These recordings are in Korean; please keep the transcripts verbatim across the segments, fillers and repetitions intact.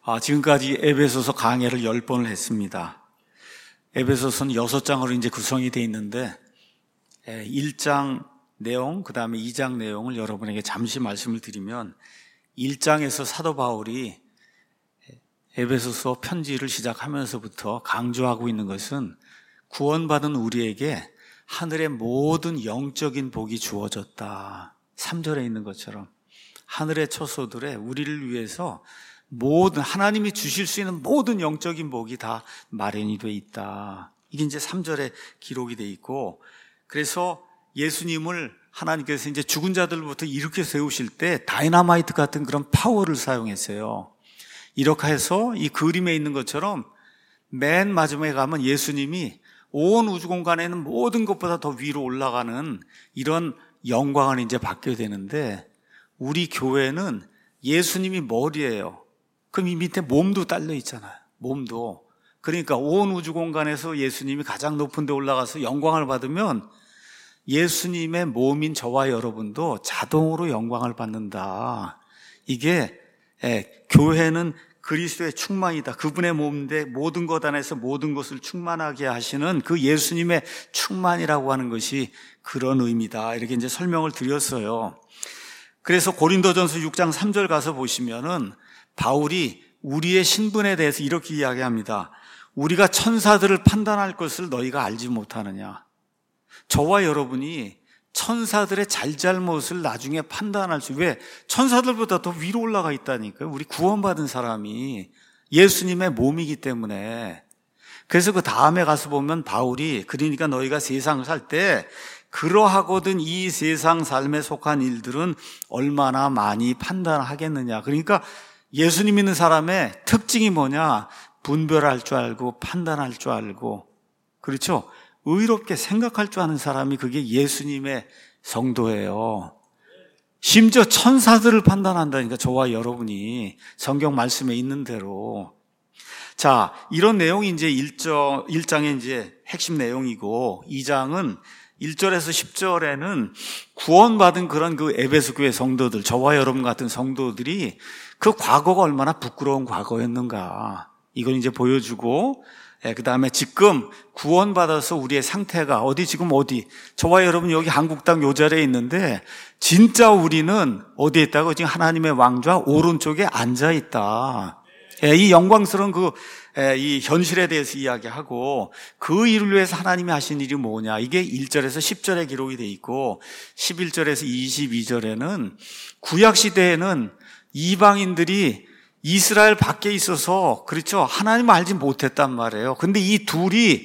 아, 지금까지 에베소서 강해를 열 번을 했습니다. 에베소서는 여섯 장으로 이제 구성이 되어 있는데, 일 장 내용, 그 다음에 이 장 내용을 여러분에게 잠시 말씀을 드리면, 일 장에서 사도 바울이 에베소서 편지를 시작하면서부터 강조하고 있는 것은 구원받은 우리에게 하늘의 모든 영적인 복이 주어졌다. 삼 절에 있는 것처럼 하늘의 처소들에 우리를 위해서 모든 하나님이 주실 수 있는 모든 영적인 복이 다 마련이 돼 있다. 이게 이제 삼 절에 기록이 돼 있고, 그래서 예수님을 하나님께서 이제 죽은 자들부터 일으켜 세우실 때 다이너마이트 같은 그런 파워를 사용했어요. 이렇게 해서 이 그림에 있는 것처럼 맨 마지막에 가면 예수님이 온 우주 공간에 있는 모든 것보다 더 위로 올라가는 이런 영광을 이제 받게 되는데, 우리 교회는 예수님이 머리예요. 그럼 이 밑에 몸도 딸려 있잖아요. 몸도. 그러니까 온 우주 공간에서 예수님이 가장 높은 데 올라가서 영광을 받으면 예수님의 몸인 저와 여러분도 자동으로 영광을 받는다. 이게 예, 교회는 그리스도의 충만이다. 그분의 몸인데 모든 것 안에서 모든 것을 충만하게 하시는 그 예수님의 충만이라고 하는 것이 그런 의미다. 이렇게 이제 설명을 드렸어요. 그래서 고린도전서 육 장 삼 절 가서 보시면은 바울이 우리의 신분에 대해서 이렇게 이야기합니다. 우리가 천사들을 판단할 것을 너희가 알지 못하느냐. 저와 여러분이 천사들의 잘잘못을 나중에 판단할 수, 왜? 천사들보다 더 위로 올라가 있다니까요. 우리 구원받은 사람이 예수님의 몸이기 때문에. 그래서 그 다음에 가서 보면 바울이, 그러니까 너희가 세상을 살 때 그러하거든 이 세상 삶에 속한 일들은 얼마나 많이 판단하겠느냐. 그러니까 예수님 믿는 사람의 특징이 뭐냐? 분별할 줄 알고 판단할 줄 알고, 그렇죠? 의롭게 생각할 줄 아는 사람이 그게 예수님의 성도예요. 심지어 천사들을 판단한다니까, 저와 여러분이 성경 말씀에 있는 대로. 자, 이런 내용이 이제 일 장의 이제 핵심 내용이고, 이 장은 일 절에서 십 절에는 구원받은 그런 그 에베소 교회 성도들, 저와 여러분 같은 성도들이 그 과거가 얼마나 부끄러운 과거였는가, 이걸 이제 보여주고, 예, 그 다음에 지금 구원받아서 우리의 상태가 어디, 지금 어디, 저와 여러분 여기 한국 땅 요 자리에 있는데 진짜 우리는 어디에 있다고? 지금 하나님의 왕좌 오른쪽에 앉아 있다. 예, 이 영광스러운 그, 예, 이 현실에 대해서 이야기하고, 그 일을 위해서 하나님이 하신 일이 뭐냐, 이게 일 절에서 십 절에 기록이 돼 있고, 십일 절에서 이십이 절에는 구약시대에는 이방인들이 이스라엘 밖에 있어서, 그렇죠, 하나님을 알지 못했단 말이에요. 근데 이 둘이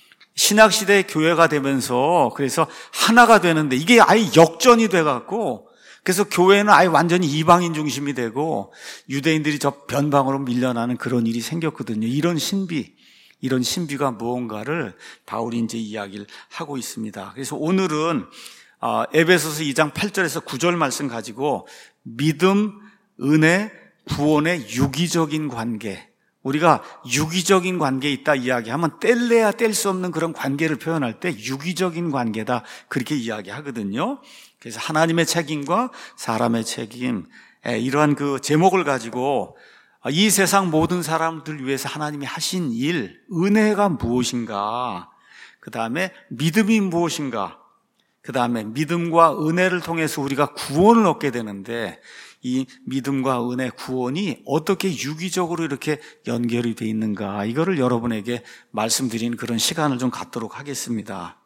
신약시대의 교회가 되면서 그래서 하나가 되는데, 이게 아예 역전이 돼갖고, 그래서 교회는 아예 완전히 이방인 중심이 되고 유대인들이 저 변방으로 밀려나는 그런 일이 생겼거든요. 이런 신비, 이런 신비가 무언가를 바울이 이제 이야기를 하고 있습니다. 그래서 오늘은 에베소서 이 장 팔 절에서 구 절 말씀 가지고 믿음, 은혜, 구원의 유기적인 관계, 우리가 유기적인 관계에 있다 이야기하면 뗄래야 뗄 수 없는 그런 관계를 표현할 때 유기적인 관계다, 그렇게 이야기하거든요. 그래서 하나님의 책임과 사람의 책임, 이러한 그 제목을 가지고 이 세상 모든 사람들 위해서 하나님이 하신 일, 은혜가 무엇인가, 그 다음에 믿음이 무엇인가, 그 다음에 믿음과 은혜를 통해서 우리가 구원을 얻게 되는데, 이 믿음과 은혜, 구원이 어떻게 유기적으로 이렇게 연결이 돼 있는가, 이거를 여러분에게 말씀드리는 그런 시간을 좀 갖도록 하겠습니다.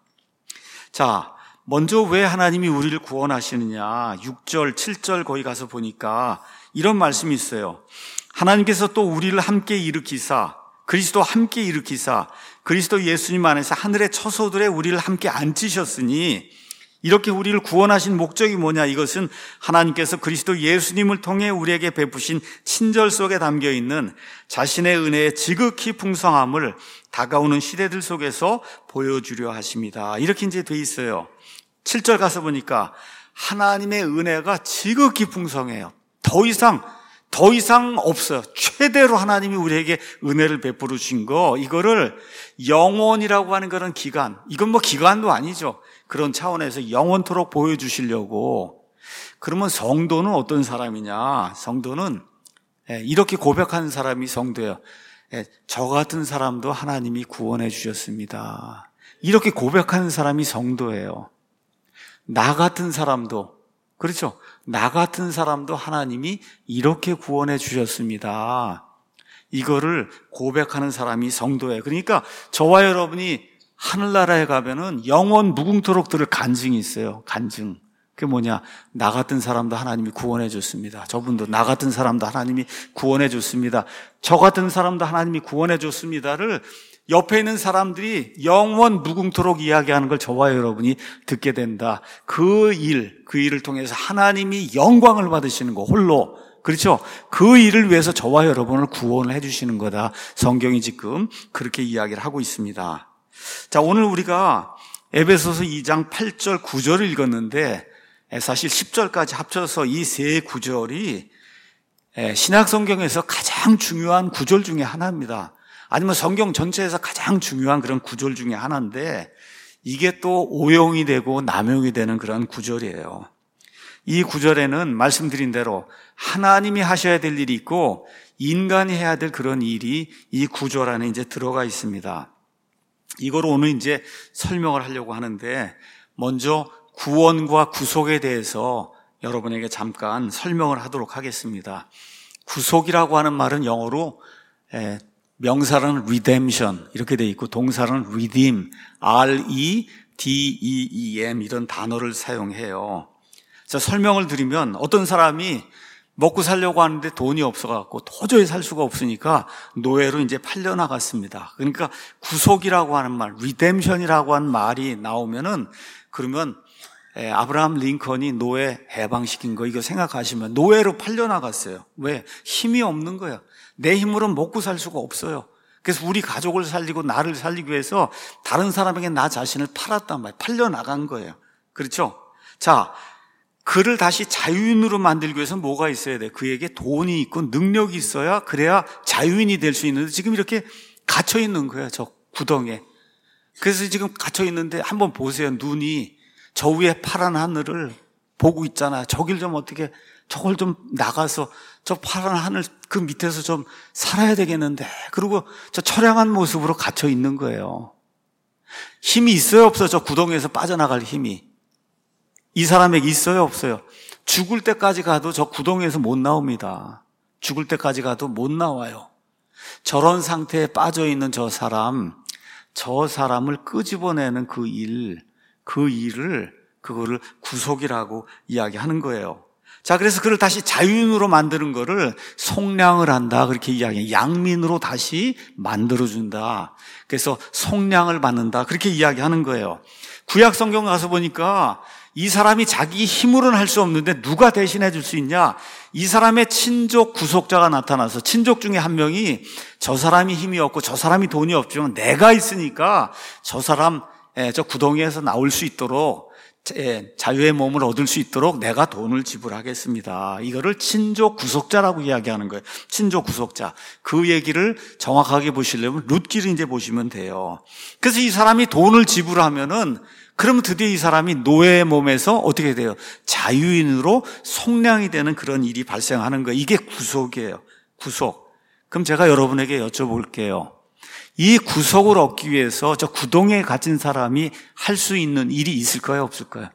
자, 먼저 왜 하나님이 우리를 구원하시느냐, 육 절, 칠 절 거기 가서 보니까 이런 말씀이 있어요. 하나님께서 또 우리를 함께 일으키사, 그리스도 함께 일으키사, 그리스도 예수님 안에서 하늘의 처소들에 우리를 함께 앉히셨으니, 이렇게 우리를 구원하신 목적이 뭐냐, 이것은 하나님께서 그리스도 예수님을 통해 우리에게 베푸신 친절 속에 담겨있는 자신의 은혜의 지극히 풍성함을 다가오는 시대들 속에서 보여주려 하십니다. 이렇게 이제 돼 있어요. 칠 절 가서 보니까 하나님의 은혜가 지극히 풍성해요. 더 이상 더 이상 없어요. 최대로 하나님이 우리에게 은혜를 베풀어 주신 거, 이거를 영원이라고 하는 그런 기간, 이건 뭐 기간도 아니죠. 그런 차원에서 영원토록 보여주시려고. 그러면 성도는 어떤 사람이냐? 성도는 예, 이렇게 고백하는 사람이 성도예요. 예, 저 같은 사람도 하나님이 구원해 주셨습니다. 이렇게 고백하는 사람이 성도예요. 나 같은 사람도, 그렇죠? 나 같은 사람도 하나님이 이렇게 구원해 주셨습니다. 이거를 고백하는 사람이 성도예요. 그러니까 저와 여러분이 하늘나라에 가면은 영원 무궁토록 들을 간증이 있어요. 간증. 그게 뭐냐? 나 같은 사람도 하나님이 구원해 줬습니다. 저분도 나 같은 사람도 하나님이 구원해 줬습니다. 저 같은 사람도 하나님이 구원해 줬습니다를 옆에 있는 사람들이 영원 무궁토록 이야기하는 걸 저와 여러분이 듣게 된다. 그 일, 그 일을 통해서 하나님이 영광을 받으시는 거 홀로, 그렇죠? 그 일을 위해서 저와 여러분을 구원을 해 주시는 거다. 성경이 지금 그렇게 이야기를 하고 있습니다. 자, 오늘 우리가 에베소서 이 장 팔 절 구 절을 읽었는데 사실 십 절까지 합쳐서 이 세 구절이 신약 성경에서 가장 중요한 구절 중에 하나입니다. 아니면 성경 전체에서 가장 중요한 그런 구절 중에 하나인데 이게 또 오용이 되고 남용이 되는 그런 구절이에요. 이 구절에는 말씀드린 대로 하나님이 하셔야 될 일이 있고 인간이 해야 될 그런 일이 이 구절 안에 이제 들어가 있습니다. 이걸 오늘 이제 설명을 하려고 하는데 먼저 구원과 구속에 대해서 여러분에게 잠깐 설명을 하도록 하겠습니다. 구속이라고 하는 말은 영어로 명사는 redemption 이렇게 돼 있고 동사는 redeem, 알 이 디 이 이 엠 이런 단어를 사용해요. 자, 설명을 드리면 어떤 사람이 먹고 살려고 하는데 돈이 없어갖고 도저히 살 수가 없으니까 노예로 이제 팔려나갔습니다. 그러니까 구속이라고 하는 말, redemption이라고 하는 말이 나오면은 그러면 에, 아브라함 링컨이 노예 해방시킨 거 이거 생각하시면 노예로 팔려나갔어요. 왜? 힘이 없는 거예요. 내 힘으로는 먹고 살 수가 없어요. 그래서 우리 가족을 살리고 나를 살리기 위해서 다른 사람에게 나 자신을 팔았단 말이에요. 팔려나간 거예요. 그렇죠? 자, 그를 다시 자유인으로 만들기 위해서 뭐가 있어야 돼? 그에게 돈이 있고 능력이 있어야 그래야 자유인이 될 수 있는데 지금 이렇게 갇혀 있는 거예요. 저 구덩이에. 그래서 지금 갇혀 있는데 한번 보세요. 눈이 저 위에 파란 하늘을 보고 있잖아요. 저길 좀 어떻게 저걸 좀 나가서 저 파란 하늘 그 밑에서 좀 살아야 되겠는데 그리고 저 처량한 모습으로 갇혀 있는 거예요. 힘이 있어요 없어요? 저 구덩이에서 빠져나갈 힘이 이 사람에게 있어요 없어요? 죽을 때까지 가도 저 구덩이에서 못 나옵니다. 죽을 때까지 가도 못 나와요. 저런 상태에 빠져있는 저 사람, 저 사람을 끄집어내는 그 일, 그 일을 그거를 구속이라고 이야기하는 거예요. 자, 그래서 그를 다시 자유인으로 만드는 거를 속량을 한다 그렇게 이야기해요. 양민으로 다시 만들어준다. 그래서 속량을 받는다 그렇게 이야기하는 거예요. 구약 성경 가서 보니까 이 사람이 자기 힘으로는 할 수 없는데 누가 대신해 줄 수 있냐? 이 사람의 친족 구속자가 나타나서 친족 중에 한 명이 저 사람이 힘이 없고 저 사람이 돈이 없지만 내가 있으니까 저 사람 저 구덩이에서 나올 수 있도록 자유의 몸을 얻을 수 있도록 내가 돈을 지불하겠습니다. 이거를 친족 구속자라고 이야기하는 거예요. 친족 구속자. 그 얘기를 정확하게 보시려면 룻기를 이제 보시면 돼요. 그래서 이 사람이 돈을 지불하면은 그러면 드디어 이 사람이 노예의 몸에서 어떻게 돼요? 자유인으로 속량이 되는 그런 일이 발생하는 거예요. 이게 구속이에요. 구속. 그럼 제가 여러분에게 여쭤볼게요. 이 구속을 얻기 위해서 저 구덩이에 갇힌 사람이 할 수 있는 일이 있을까요? 없을까요?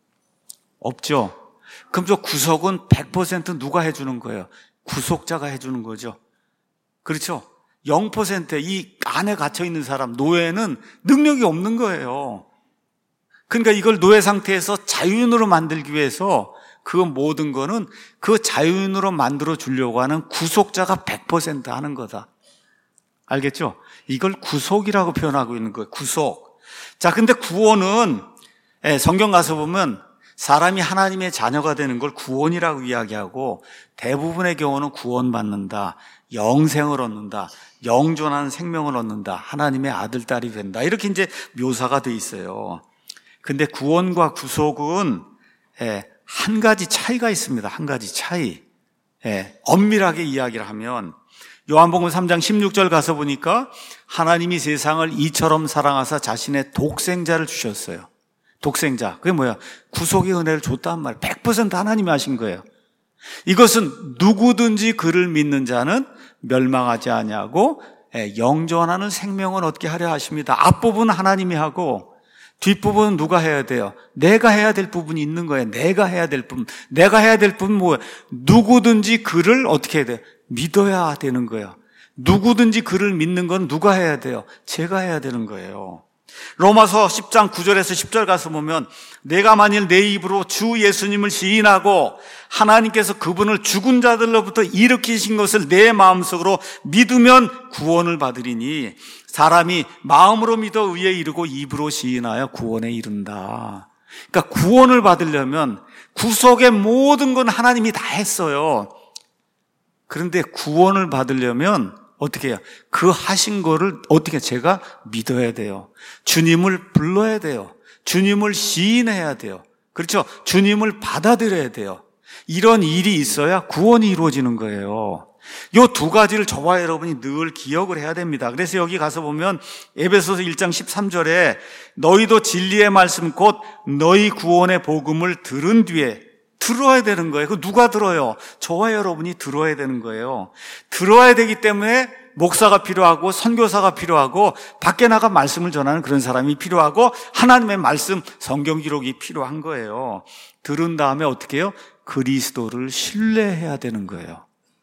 없죠. 그럼 저 구속은 백 퍼센트 누가 해주는 거예요? 구속자가 해주는 거죠. 그렇죠? 영 퍼센트 이 안에 갇혀있는 사람, 노예는 능력이 없는 거예요. 그러니까 이걸 노예 상태에서 자유인으로 만들기 위해서 그 모든 거는 그 자유인으로 만들어 주려고 하는 구속자가 백 퍼센트 하는 거다. 알겠죠? 이걸 구속이라고 표현하고 있는 거예요. 구속. 자, 근데 구원은 성경 가서 보면 사람이 하나님의 자녀가 되는 걸 구원이라고 이야기하고 대부분의 경우는 구원받는다, 영생을 얻는다, 영존한 생명을 얻는다, 하나님의 아들, 딸이 된다. 이렇게 이제 묘사가 돼 있어요. 근데 구원과 구속은 한 가지 차이가 있습니다. 한 가지 차이. 엄밀하게 이야기를 하면 요한복음 삼 장 십육 절 가서 보니까 하나님이 세상을 이처럼 사랑하사 자신의 독생자를 주셨어요. 독생자. 그게 뭐야? 구속의 은혜를 줬단 말이에요. 백 퍼센트 하나님이 하신 거예요. 이것은 누구든지 그를 믿는 자는 멸망하지 아니하고 영존하는 생명을 얻게 하려 하십니다. 앞부분은 하나님이 하고 뒷부분은 누가 해야 돼요? 내가 해야 될 부분이 있는 거예요. 내가 해야 될 부분. 내가 해야 될 부분은 뭐예요? 누구든지 그를 어떻게 해야 돼요? 믿어야 되는 거예요. 누구든지 그를 믿는 건 누가 해야 돼요? 제가 해야 되는 거예요. 로마서 십 장 구 절에서 십 절 가서 보면 내가 만일 내 입으로 주 예수님을 시인하고 하나님께서 그분을 죽은 자들로부터 일으키신 것을 내 마음속으로 믿으면 구원을 받으리니 사람이 마음으로 믿어 의에 이르고 입으로 시인하여 구원에 이른다. 그러니까 구원을 받으려면 구속의 모든 건 하나님이 다 했어요. 그런데 구원을 받으려면 어떻게 해요? 그 하신 거를 어떻게 제가 믿어야 돼요. 주님을 불러야 돼요. 주님을 시인해야 돼요. 그렇죠? 주님을 받아들여야 돼요. 이런 일이 있어야 구원이 이루어지는 거예요. 이 두 가지를 저와 여러분이 늘 기억을 해야 됩니다. 그래서 여기 가서 보면 에베소서 일 장 십삼 절에 너희도 진리의 말씀 곧 너희 구원의 복음을 들은 뒤에 들어야 되는 거예요. 그 누가 들어요? 저와 여러분이 들어야 되는 거예요. 들어야 되기 때문에 목사가 필요하고 선교사가 필요하고 밖에 나가 말씀을 전하는 그런 사람이 필요하고 하나님의 말씀 성경 기록이 필요한 거예요. 들은 다음에 어떻게 해요? 그리스도를 신뢰해야 되는 거예요.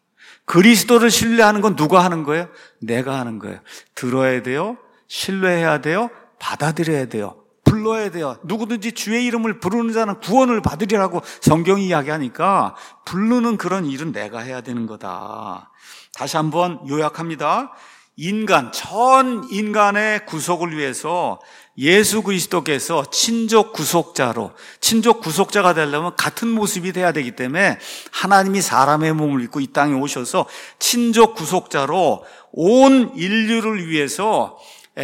그리스도를 신뢰하는 건 누가 하는 거예요? 내가 하는 거예요. 들어야 돼요. 신뢰해야 돼요. 받아들여야 돼요. 불러야 돼요. 누구든지 주의 이름을 부르는 자는 구원을 받으리라고 성경이 이야기하니까 부르는 그런 일은 내가 해야 되는 거다. 다시 한번 요약합니다. 인간, 전 인간의 구속을 위해서 예수 그리스도께서 친족 구속자로, 친족 구속자가 되려면 같은 모습이 돼야 되기 때문에 하나님이 사람의 몸을 입고 이 땅에 오셔서 친족 구속자로 온 인류를 위해서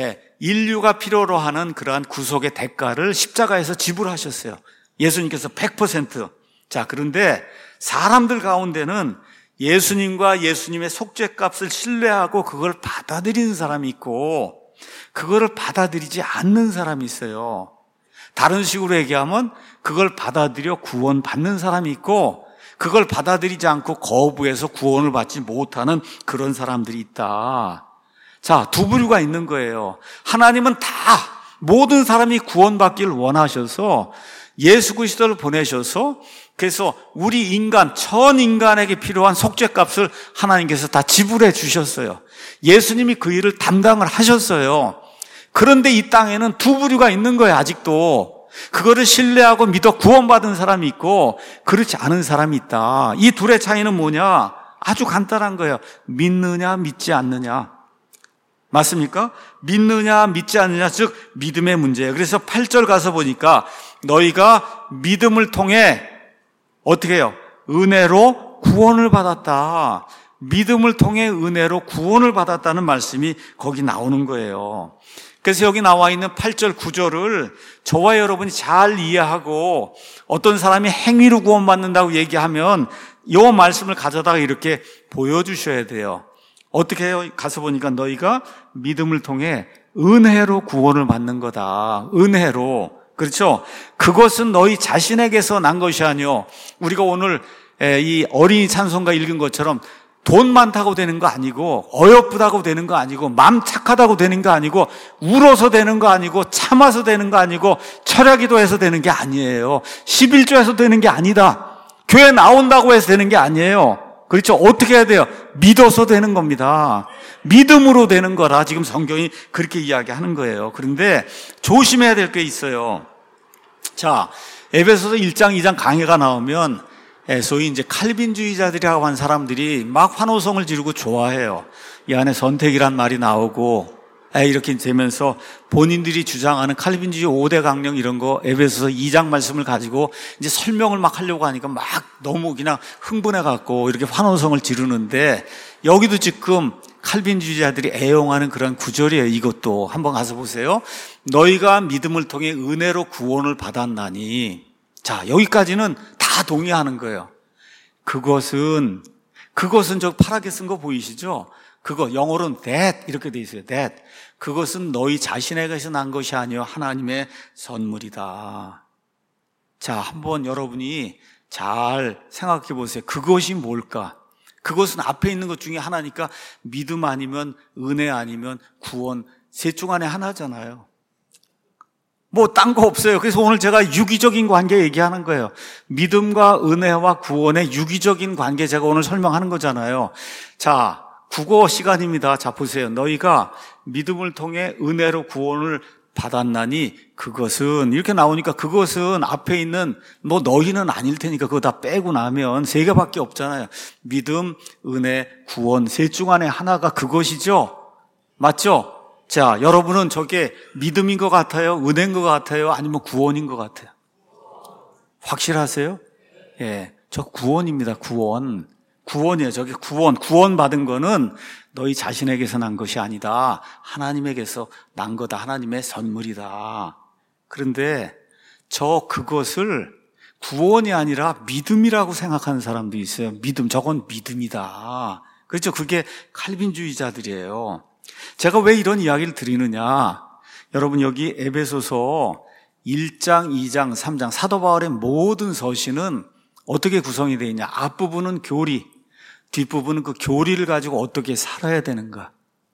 인류가 필요로 하는 그러한 구속의 대가를 십자가에서 지불하셨어요. 예수님께서 백 퍼센트. 자, 그런데 사람들 가운데는 예수님과 예수님의 속죄값을 신뢰하고 그걸 받아들이는 사람이 있고 그거를 받아들이지 않는 사람이 있어요. 다른 식으로 얘기하면 그걸 받아들여 구원받는 사람이 있고 그걸 받아들이지 않고 거부해서 구원을 받지 못하는 그런 사람들이 있다. 자, 두 부류가 있는 거예요. 하나님은 다 모든 사람이 구원받기를 원하셔서 예수 그리스도를 보내셔서 그래서 우리 인간, 전 인간에게 필요한 속죄값을 하나님께서 다 지불해 주셨어요. 예수님이 그 일을 담당을 하셨어요. 그런데 이 땅에는 두 부류가 있는 거예요, 아직도. 그거를 신뢰하고 믿어 구원받은 사람이 있고 그렇지 않은 사람이 있다. 이 둘의 차이는 뭐냐? 아주 간단한 거예요. 믿느냐, 믿지 않느냐. 맞습니까? 믿느냐, 믿지 않느냐, 즉 믿음의 문제예요. 그래서 팔 절 가서 보니까 너희가 믿음을 통해 어떻게 해요? 은혜로 구원을 받았다. 믿음을 통해 은혜로 구원을 받았다는 말씀이 거기 나오는 거예요. 그래서 여기 나와 있는 팔 절, 구 절을 저와 여러분이 잘 이해하고 어떤 사람이 행위로 구원받는다고 얘기하면 이 말씀을 가져다가 이렇게 보여주셔야 돼요. 어떻게 해요? 가서 보니까 너희가 믿음을 통해 은혜로 구원을 받는 거다. 은혜로. 그렇죠? 그것은 너희 자신에게서 난 것이 아니요. 우리가 오늘 이 어린이 찬송가 읽은 것처럼 돈 많다고 되는 거 아니고 어여쁘다고 되는 거 아니고 맘 착하다고 되는 거 아니고 울어서 되는 거 아니고 참아서 되는 거 아니고 철야기도해서 되는 게 아니에요. 십일조해서 되는 게 아니다. 교회 나온다고 해서 되는 게 아니에요. 그렇죠? 어떻게 해야 돼요? 믿어서 되는 겁니다. 믿음으로 되는 거라 지금 성경이 그렇게 이야기하는 거예요. 그런데 조심해야 될 게 있어요. 자, 에베소서 일 장, 이 장 강해가 나오면 소위 이제 칼빈주의자들이라고 한 사람들이 막 환호성을 지르고 좋아해요. 이 안에 선택이란 말이 나오고 이렇게 되면서 본인들이 주장하는 칼빈주의 오 대 강령 이런 거 에베소서 이 장 말씀을 가지고 이제 설명을 막 하려고 하니까 막 너무 그냥 흥분해 갖고 이렇게 환호성을 지르는데 여기도 지금 칼빈주의자들이 애용하는 그런 구절이에요. 이것도 한번 가서 보세요. 너희가 믿음을 통해 은혜로 구원을 받았나니. 자, 여기까지는 다 동의하는 거예요. 그것은 그것은 저 파랗게 쓴 거 보이시죠? 그거 영어로는 that 이렇게 돼 있어요. that. 그것은 너희 자신에게서 난 것이 아니요 하나님의 선물이다. 자, 한번 여러분이 잘 생각해 보세요. 그것이 뭘까? 그것은 앞에 있는 것 중에 하나니까 믿음 아니면 은혜 아니면 구원, 셋 중 안에 하나잖아요. 뭐 딴 거 없어요. 그래서 오늘 제가 유기적인 관계 얘기하는 거예요. 믿음과 은혜와 구원의 유기적인 관계 제가 오늘 설명하는 거잖아요. 자, 국어 시간입니다. 자, 보세요. 너희가 믿음을 통해 은혜로 구원을 받았나니 그것은, 이렇게 나오니까 그것은 앞에 있는 뭐 너희는 아닐 테니까 그거 다 빼고 나면 세 개밖에 없잖아요. 믿음, 은혜, 구원, 셋 중 안에 하나가 그것이죠. 맞죠? 자, 여러분은 저게 믿음인 것 같아요? 은혜인 것 같아요? 아니면 구원인 것 같아요? 확실하세요? 예, 저 구원입니다. 구원. 구원이에요. 저게 구원. 구원 받은 거는 너희 자신에게서 난 것이 아니다. 하나님에게서 난 거다. 하나님의 선물이다. 그런데 저 그것을 구원이 아니라 믿음이라고 생각하는 사람도 있어요. 믿음. 저건 믿음이다. 그렇죠? 그게 칼빈주의자들이에요. 제가 왜 이런 이야기를 드리느냐? 여러분, 여기 에베소서 일 장, 이 장, 삼 장 사도 바울의 모든 서신은 어떻게 구성이 되어 있냐? 앞부분은 교리, 뒷부분은 그 교리를 가지고 어떻게 살아야 되는가.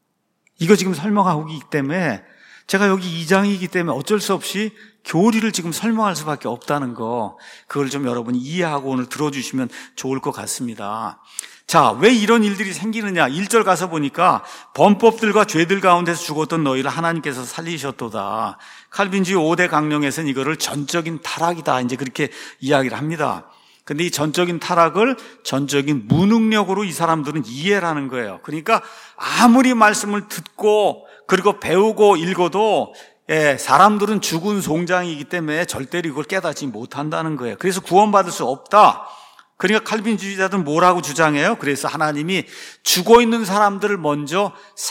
이거 지금 설명하고 있기 때문에 제가 여기 이 장이기 때문에 어쩔 수 없이 교리를 지금 설명할 수밖에 없다는 거, 그걸 좀 여러분이 이해하고 오늘 들어주시면 좋을 것 같습니다. 자, 왜 이런 일들이 생기느냐? 일 절 가서 보니까 범법들과 죄들 가운데서 죽었던 너희를 하나님께서 살리셨도다. 칼빈주의 오 대 강령에서는 이거를 전적인 타락이다, 이제 그렇게 이야기를 합니다. 근데 이 전적인 타락을 전적인 무능력으로 이 사람들은 이해를 하는 거예요. 그러니까 아무리 말씀을 듣고 그리고 배우고 읽어도 예, 사람들은 죽은 송장이기 때문에 절대로 이걸 깨닫지 못한다는 거예요. 그래서 구원받을 수 없다. 그러니까 칼빈주의자들은 뭐라고 주장해요? 그래서 하나님이 죽어있는 사람들을 먼저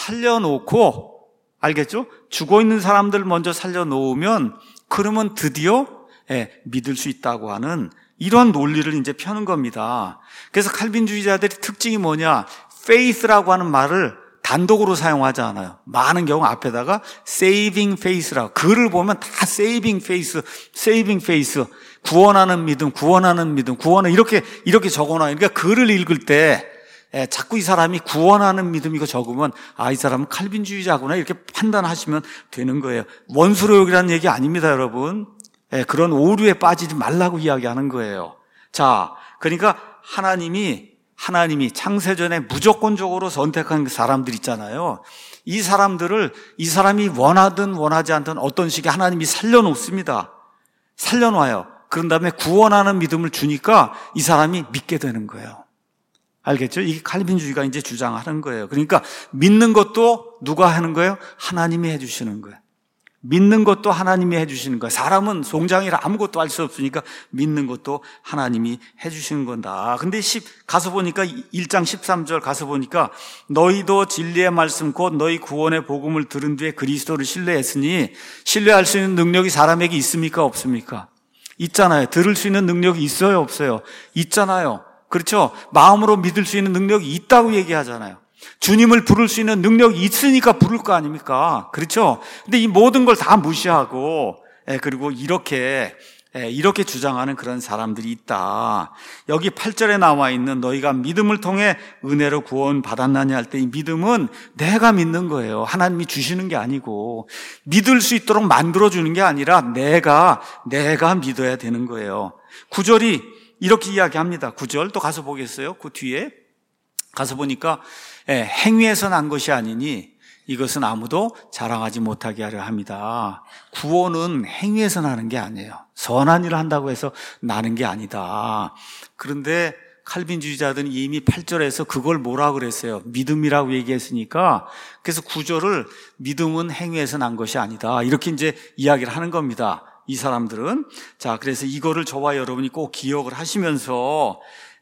살려놓고, 알겠죠? 죽어있는 사람들을 먼저 살려놓으면 그러면 드디어 예, 믿을 수 있다고 하는 이런 논리를 이제 펴는 겁니다. 그래서 칼빈주의자들의 특징이 뭐냐? faith라고 하는 말을 단독으로 사용하지 않아요. 많은 경우 앞에다가 saving faith라고, 글을 보면 다 saving faith, saving faith, 구원하는 믿음, 구원하는 믿음, 구원을 이렇게 이렇게 적어놔요. 그러니까 글을 읽을 때 예, 자꾸 이 사람이 구원하는 믿음 이거 적으면 아, 이 사람은 칼빈주의자구나 이렇게 판단하시면 되는 거예요. 원수로욕이라는 얘기 아닙니다, 여러분. 예, 그런 오류에 빠지지 말라고 이야기하는 거예요. 자, 그러니까 하나님이 하나님이 창세전에 무조건적으로 선택한 사람들 있잖아요. 이 사람들을 이 사람이 원하든 원하지 않든 어떤 식의 하나님이 살려놓습니다. 살려놔요. 그런 다음에 구원하는 믿음을 주니까 이 사람이 믿게 되는 거예요. 알겠죠? 이게 칼빈주의가 이제 주장하는 거예요. 그러니까 믿는 것도 누가 하는 거예요? 하나님이 해주시는 거예요. 믿는 것도 하나님이 해주시는 거예요. 사람은 송장이라 아무것도 알 수 없으니까 믿는 것도 하나님이 해주시는 건다. 근데 십 가서 보니까 일 장 십삼 절 가서 보니까 너희도 진리의 말씀 곧 너희 구원의 복음을 들은 뒤에 그리스도를 신뢰했으니 신뢰할 수 있는 능력이 사람에게 있습니까? 없습니까? 있잖아요. 들을 수 있는 능력이 있어요? 없어요? 있잖아요. 그렇죠? 마음으로 믿을 수 있는 능력이 있다고 얘기하잖아요. 주님을 부를 수 있는 능력이 있으니까 부를 거 아닙니까? 그렇죠? 근데 이 모든 걸 다 무시하고, 예, 그리고 이렇게, 예, 이렇게 주장하는 그런 사람들이 있다. 여기 팔 절에 나와 있는 너희가 믿음을 통해 은혜로 구원 받았나니 할 때 이 믿음은 내가 믿는 거예요. 하나님이 주시는 게 아니고, 믿을 수 있도록 만들어주는 게 아니라 내가, 내가 믿어야 되는 거예요. 구 절이 이렇게 이야기합니다. 구 절 또 가서 보겠어요? 그 뒤에 가서 보니까 예, 행위에서 난 것이 아니니 이것은 아무도 자랑하지 못하게 하려 합니다. 구원은 행위에서 나는 게 아니에요. 선한 일을 한다고 해서 나는 게 아니다. 그런데 칼빈주의자들은 이미 팔 절에서 그걸 뭐라 그랬어요? 믿음이라고 얘기했으니까 그래서 구 절을 믿음은 행위에서 난 것이 아니다. 이렇게 이제 이야기를 하는 겁니다. 이 사람들은. 자, 그래서 이거를 저와 여러분이 꼭 기억을 하시면서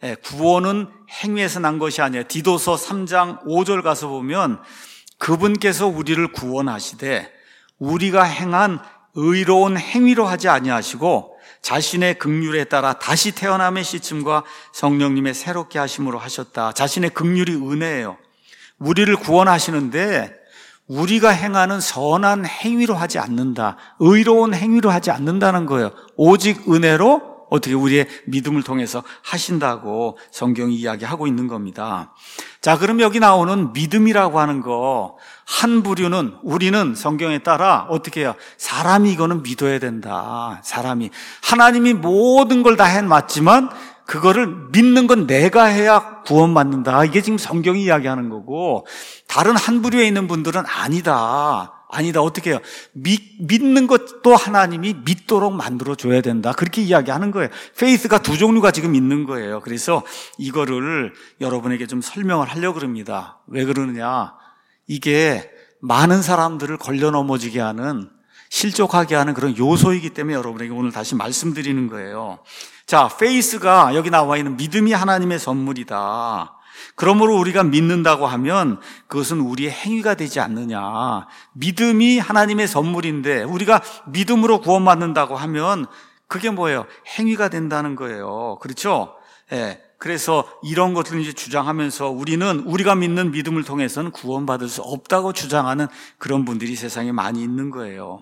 구원은 행위에서 난 것이 아니에요. 디도서 삼 장 오 절 가서 보면 그분께서 우리를 구원하시되 우리가 행한 의로운 행위로 하지 아니하시고 자신의 긍휼에 따라 다시 태어남의 시침과 성령님의 새롭게 하심으로 하셨다. 자신의 긍휼이 은혜예요. 우리를 구원하시는데 우리가 행하는 선한 행위로 하지 않는다. 의로운 행위로 하지 않는다는 거예요. 오직 은혜로 어떻게 우리의 믿음을 통해서 하신다고 성경이 이야기하고 있는 겁니다. 자, 그럼 여기 나오는 믿음이라고 하는 거, 한 부류는, 우리는 성경에 따라 어떻게 해요? 사람이 이거는 믿어야 된다. 사람이. 하나님이 모든 걸 다 해 맞지만 그거를 믿는 건 내가 해야 구원받는다. 이게 지금 성경이 이야기하는 거고, 다른 한 부류에 있는 분들은 아니다. 아니다. 어떻게 해요? 믿, 믿는 것도 하나님이 믿도록 만들어줘야 된다. 그렇게 이야기하는 거예요. 페이스가 두 종류가 지금 있는 거예요. 그래서 이거를 여러분에게 좀 설명을 하려고 그럽니다. 왜 그러느냐? 이게 많은 사람들을 걸려 넘어지게 하는, 실족하게 하는 그런 요소이기 때문에 여러분에게 오늘 다시 말씀드리는 거예요. 자, 페이스가 여기 나와 있는 믿음이 하나님의 선물이다. 그러므로 우리가 믿는다고 하면 그것은 우리의 행위가 되지 않느냐. 믿음이 하나님의 선물인데 우리가 믿음으로 구원받는다고 하면 그게 뭐예요? 행위가 된다는 거예요. 그렇죠? 예. 그래서 이런 것들을 이제 주장하면서 우리는 우리가 믿는 믿음을 통해서는 구원받을 수 없다고 주장하는 그런 분들이 세상에 많이 있는 거예요.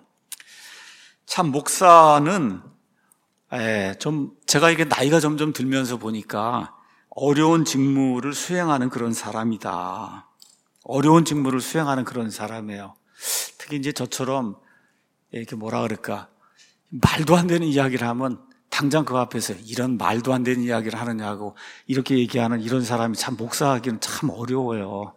참, 목사는 예, 좀 제가 이게 나이가 점점 들면서 보니까 어려운 직무를 수행하는 그런 사람이다. 어려운 직무를 수행하는 그런 사람이에요. 특히 이제 저처럼 이렇게 뭐라 그럴까, 말도 안 되는 이야기를 하면 당장 그 앞에서 이런 말도 안 되는 이야기를 하느냐고 이렇게 얘기하는 이런 사람이 참 목사하기는 참 어려워요.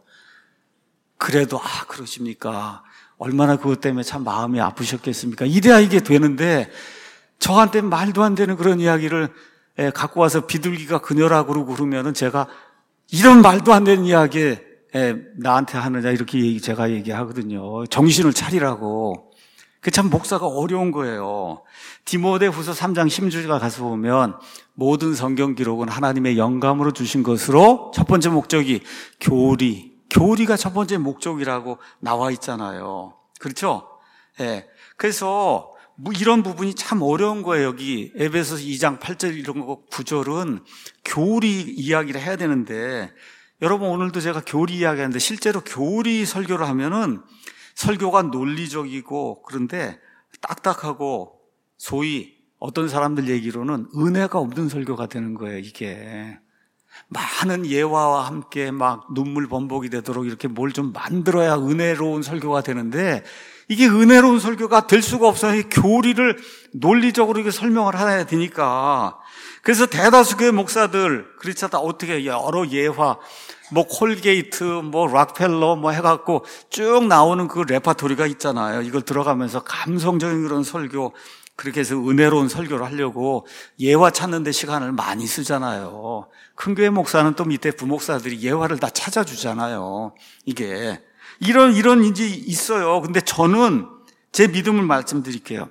그래도 아 그러십니까? 얼마나 그것 때문에 참 마음이 아프셨겠습니까? 이래야 이게 되는데 저한테 말도 안 되는 그런 이야기를 예, 갖고 와서 비둘기가 그녀라고 그러고 그러면은 제가 이런 말도 안 되는 이야기 예, 나한테 하느냐 이렇게 얘기, 제가 얘기하거든요. 정신을 차리라고. 그 참 목사가 어려운 거예요. 디모데후서 삼 장 십 절에 가서 보면 모든 성경 기록은 하나님의 영감으로 주신 것으로 첫 번째 목적이 교리. 교리가 첫 번째 목적이라고 나와 있잖아요. 그렇죠? 예. 그래서 뭐 이런 부분이 참 어려운 거예요. 여기 에베소서 이 장 팔 절 이런 거 구절은 교리 이야기를 해야 되는데 여러분 오늘도 제가 교리 이야기하는데 실제로 교리 설교를 하면은 설교가 논리적이고 그런데 딱딱하고 소위 어떤 사람들 얘기로는 은혜가 없는 설교가 되는 거예요. 이게 많은 예화와 함께 막 눈물 범벅이 되도록 이렇게 뭘 좀 만들어야 은혜로운 설교가 되는데 이게 은혜로운 설교가 될 수가 없어요. 교리를 논리적으로 이렇게 설명을 해야 되니까. 그래서 대다수 교회 목사들, 그렇지 않다 어떻게 여러 예화, 뭐 콜게이트, 뭐 락펠러 뭐 해갖고 쭉 나오는 그 레파토리가 있잖아요. 이걸 들어가면서 감성적인 그런 설교, 그렇게 해서 은혜로운 설교를 하려고 예화 찾는 데 시간을 많이 쓰잖아요. 큰 교회 목사는 또 밑에 부목사들이 예화를 다 찾아주잖아요. 이게. 이런, 이런 일이 있어요. 근데 저는 제 믿음을 말씀드릴게요.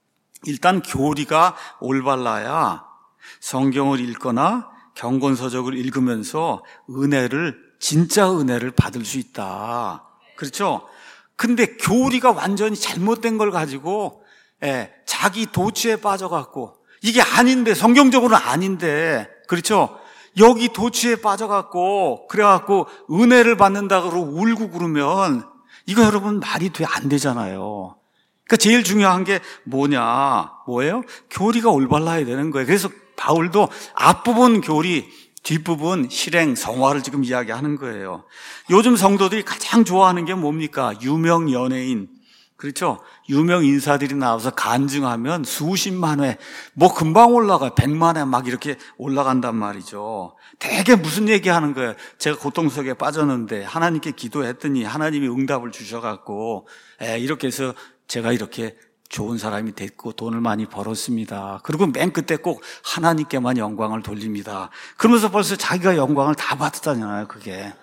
일단 교리가 올바라야 성경을 읽거나 경건서적을 읽으면서 은혜를, 진짜 은혜를 받을 수 있다. 그렇죠? 근데 교리가 완전히 잘못된 걸 가지고 예, 자기 도취에 빠져갖고 이게 아닌데, 성경적으로는 아닌데, 그렇죠? 여기 도취에 빠져갖고 그래갖고 은혜를 받는다고 울고 그러면 이거 여러분 말이 돼 안 되잖아요. 그러니까 제일 중요한 게 뭐냐, 뭐예요? 교리가 올바라야 되는 거예요. 그래서 바울도 앞부분 교리, 뒷부분 실행, 성화를 지금 이야기하는 거예요. 요즘 성도들이 가장 좋아하는 게 뭡니까? 유명 연예인, 그렇죠? 유명 인사들이 나와서 간증하면 수십만 회, 뭐 금방 올라가, 백만 회 막 이렇게 올라간단 말이죠. 되게 무슨 얘기하는 거예요? 제가 고통 속에 빠졌는데 하나님께 기도했더니 하나님이 응답을 주셔갖고 에, 이렇게 해서 제가 이렇게 좋은 사람이 됐고 돈을 많이 벌었습니다. 그리고 맨 끝에 꼭 하나님께만 영광을 돌립니다. 그러면서 벌써 자기가 영광을 다 받았잖아요, 그게.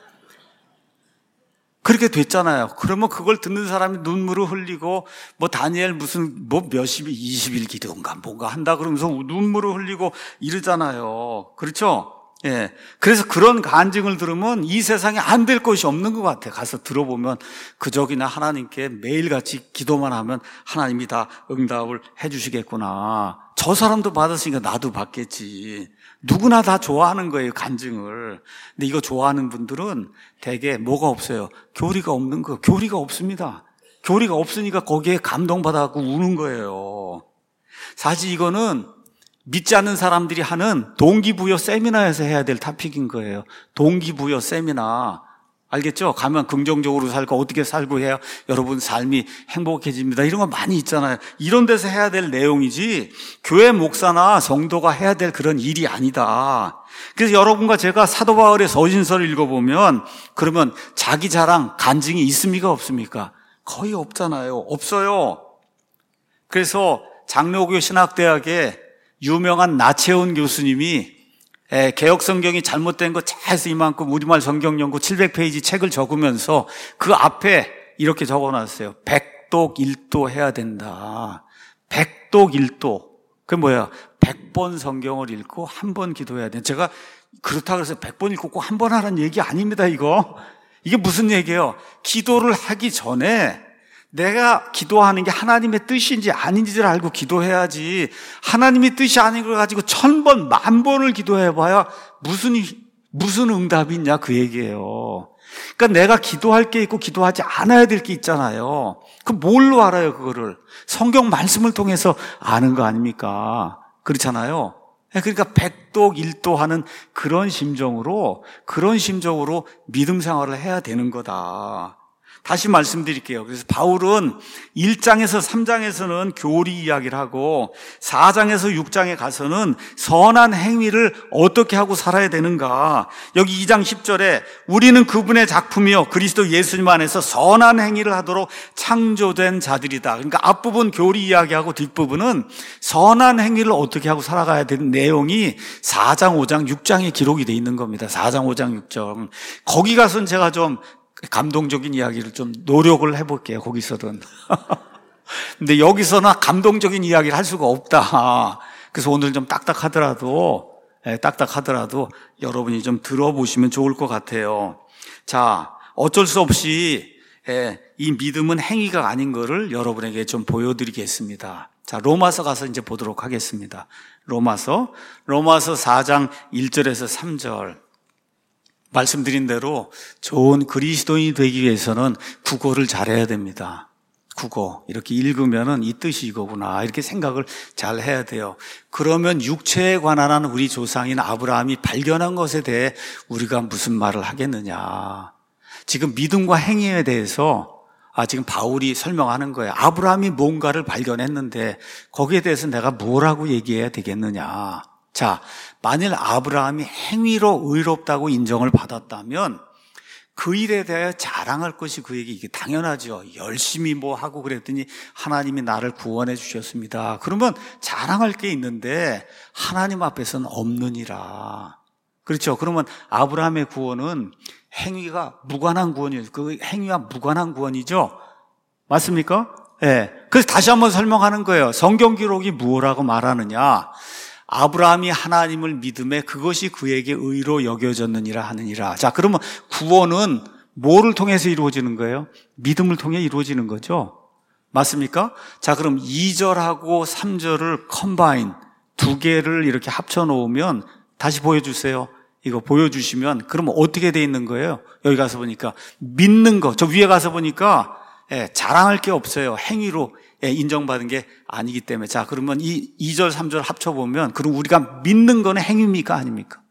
그렇게 됐잖아요. 그러면 그걸 듣는 사람이 눈물을 흘리고 뭐 다니엘 무슨 뭐 몇십 일, 이십 일 기도인가 뭔가 한다 그러면서 눈물을 흘리고 이러잖아요. 그렇죠? 예. 그래서 그런 간증을 들으면 이 세상에 안 될 것이 없는 것 같아요. 가서 들어보면 그저기나 하나님께 매일같이 기도만 하면 하나님이 다 응답을 해 주시겠구나. 저 사람도 받았으니까 나도 받겠지. 누구나 다 좋아하는 거예요, 간증을. 근데 이거 좋아하는 분들은 대개 뭐가 없어요? 교리가 없는 거. 교리가 없습니다. 교리가 없으니까 거기에 감동받아갖고 우는 거예요. 사실 이거는 믿지 않는 사람들이 하는 동기부여 세미나에서 해야 될 토픽인 거예요. 동기부여 세미나. 알겠죠? 가면 긍정적으로 살고 어떻게 살고 해야 여러분 삶이 행복해집니다. 이런 거 많이 있잖아요. 이런 데서 해야 될 내용이지 교회 목사나 성도가 해야 될 그런 일이 아니다. 그래서 여러분과 제가 사도 바울의 서신서를 읽어보면 그러면 자기 자랑, 간증이 있습니까? 없습니까? 거의 없잖아요. 없어요. 그래서 장로교 신학대학에 유명한 나채훈 교수님이 예, 개혁성경이 잘못된 거 잘해서 이만큼 우리말 성경연구 칠백 페이지 책을 적으면서 그 앞에 이렇게 적어놨어요. 백독일도 해야 된다. 백독일도. 그게 뭐야? 백 번 성경을 읽고 한 번 기도해야 돼. 제가 그렇다 그래서 백 번 읽고 꼭 한 번 하라는 얘기 아닙니다, 이거. 이게 무슨 얘기예요? 기도를 하기 전에 내가 기도하는 게 하나님의 뜻인지 아닌지를 알고 기도해야지. 하나님의 뜻이 아닌 걸 가지고 천 번, 만 번을 기도해봐야 무슨, 무슨 응답이 있냐 그 얘기예요. 그러니까 내가 기도할 게 있고 기도하지 않아야 될 게 있잖아요. 그럼 뭘로 알아요, 그거를? 성경 말씀을 통해서 아는 거 아닙니까? 그렇잖아요. 그러니까 백독일도 하는 그런 심정으로, 그런 심정으로 믿음 생활을 해야 되는 거다. 다시 말씀드릴게요. 그래서 바울은 일 장에서 삼 장에서는 교리 이야기를 하고 사 장에서 육 장에 가서는 선한 행위를 어떻게 하고 살아야 되는가. 여기 이 장 십 절에 우리는 그분의 작품이요 그리스도 예수님 안에서 선한 행위를 하도록 창조된 자들이다. 그러니까 앞부분 교리 이야기하고 뒷부분은 선한 행위를 어떻게 하고 살아가야 되는 내용이 사 장, 오 장, 육 장에 기록이 돼 있는 겁니다. 사 장, 오 장, 육 장. 거기 가서는 제가 좀 감동적인 이야기를 좀 노력을 해볼게요, 거기서든. 근데 여기서나 감동적인 이야기를 할 수가 없다. 그래서 오늘 좀 딱딱하더라도, 예, 딱딱하더라도 여러분이 좀 들어보시면 좋을 것 같아요. 자, 어쩔 수 없이, 예, 이 믿음은 행위가 아닌 거를 여러분에게 좀 보여드리겠습니다. 자, 로마서 가서 이제 보도록 하겠습니다. 로마서, 로마서 사 장 일 절에서 삼 절. 말씀드린 대로 좋은 그리스도인이 되기 위해서는 국어를 잘해야 됩니다. 국어. 이렇게 읽으면은 이 뜻이 이거구나. 이렇게 생각을 잘 해야 돼요. 그러면 육체에 관한 우리 조상인 아브라함이 발견한 것에 대해 우리가 무슨 말을 하겠느냐. 지금 믿음과 행위에 대해서 아, 지금 바울이 설명하는 거예요. 아브라함이 뭔가를 발견했는데 거기에 대해서 내가 뭐라고 얘기해야 되겠느냐. 자, 만일 아브라함이 행위로 의롭다고 인정을 받았다면 그 일에 대해 자랑할 것이 그에게 이게 당연하죠. 열심히 뭐 하고 그랬더니 하나님이 나를 구원해 주셨습니다. 그러면 자랑할 게 있는데 하나님 앞에서는 없느니라. 그렇죠. 그러면 아브라함의 구원은 행위가 무관한 구원이에요. 그 행위와 무관한 구원이죠. 맞습니까? 예. 네. 그래서 다시 한번 설명하는 거예요. 성경 기록이 무엇라고 말하느냐. 아브라함이 하나님을 믿음에 그것이 그에게 의로 여겨졌느니라 하느니라. 자, 그러면 구원은 뭐를 통해서 이루어지는 거예요? 믿음을 통해 이루어지는 거죠. 맞습니까? 자, 그럼 이 절하고 삼 절을 컴바인 두 개를 이렇게 합쳐 놓으면 다시 보여주세요. 이거 보여주시면 그러면 어떻게 돼 있는 거예요? 여기 가서 보니까 믿는 거. 저 위에 가서 보니까 예, 자랑할 게 없어요. 행위로 예, 인정받은 게 아니기 때문에. 자, 그러면 이 이 절, 삼 절 합쳐보면, 그럼 우리가 믿는 거는 행위입니까? 아닙니까?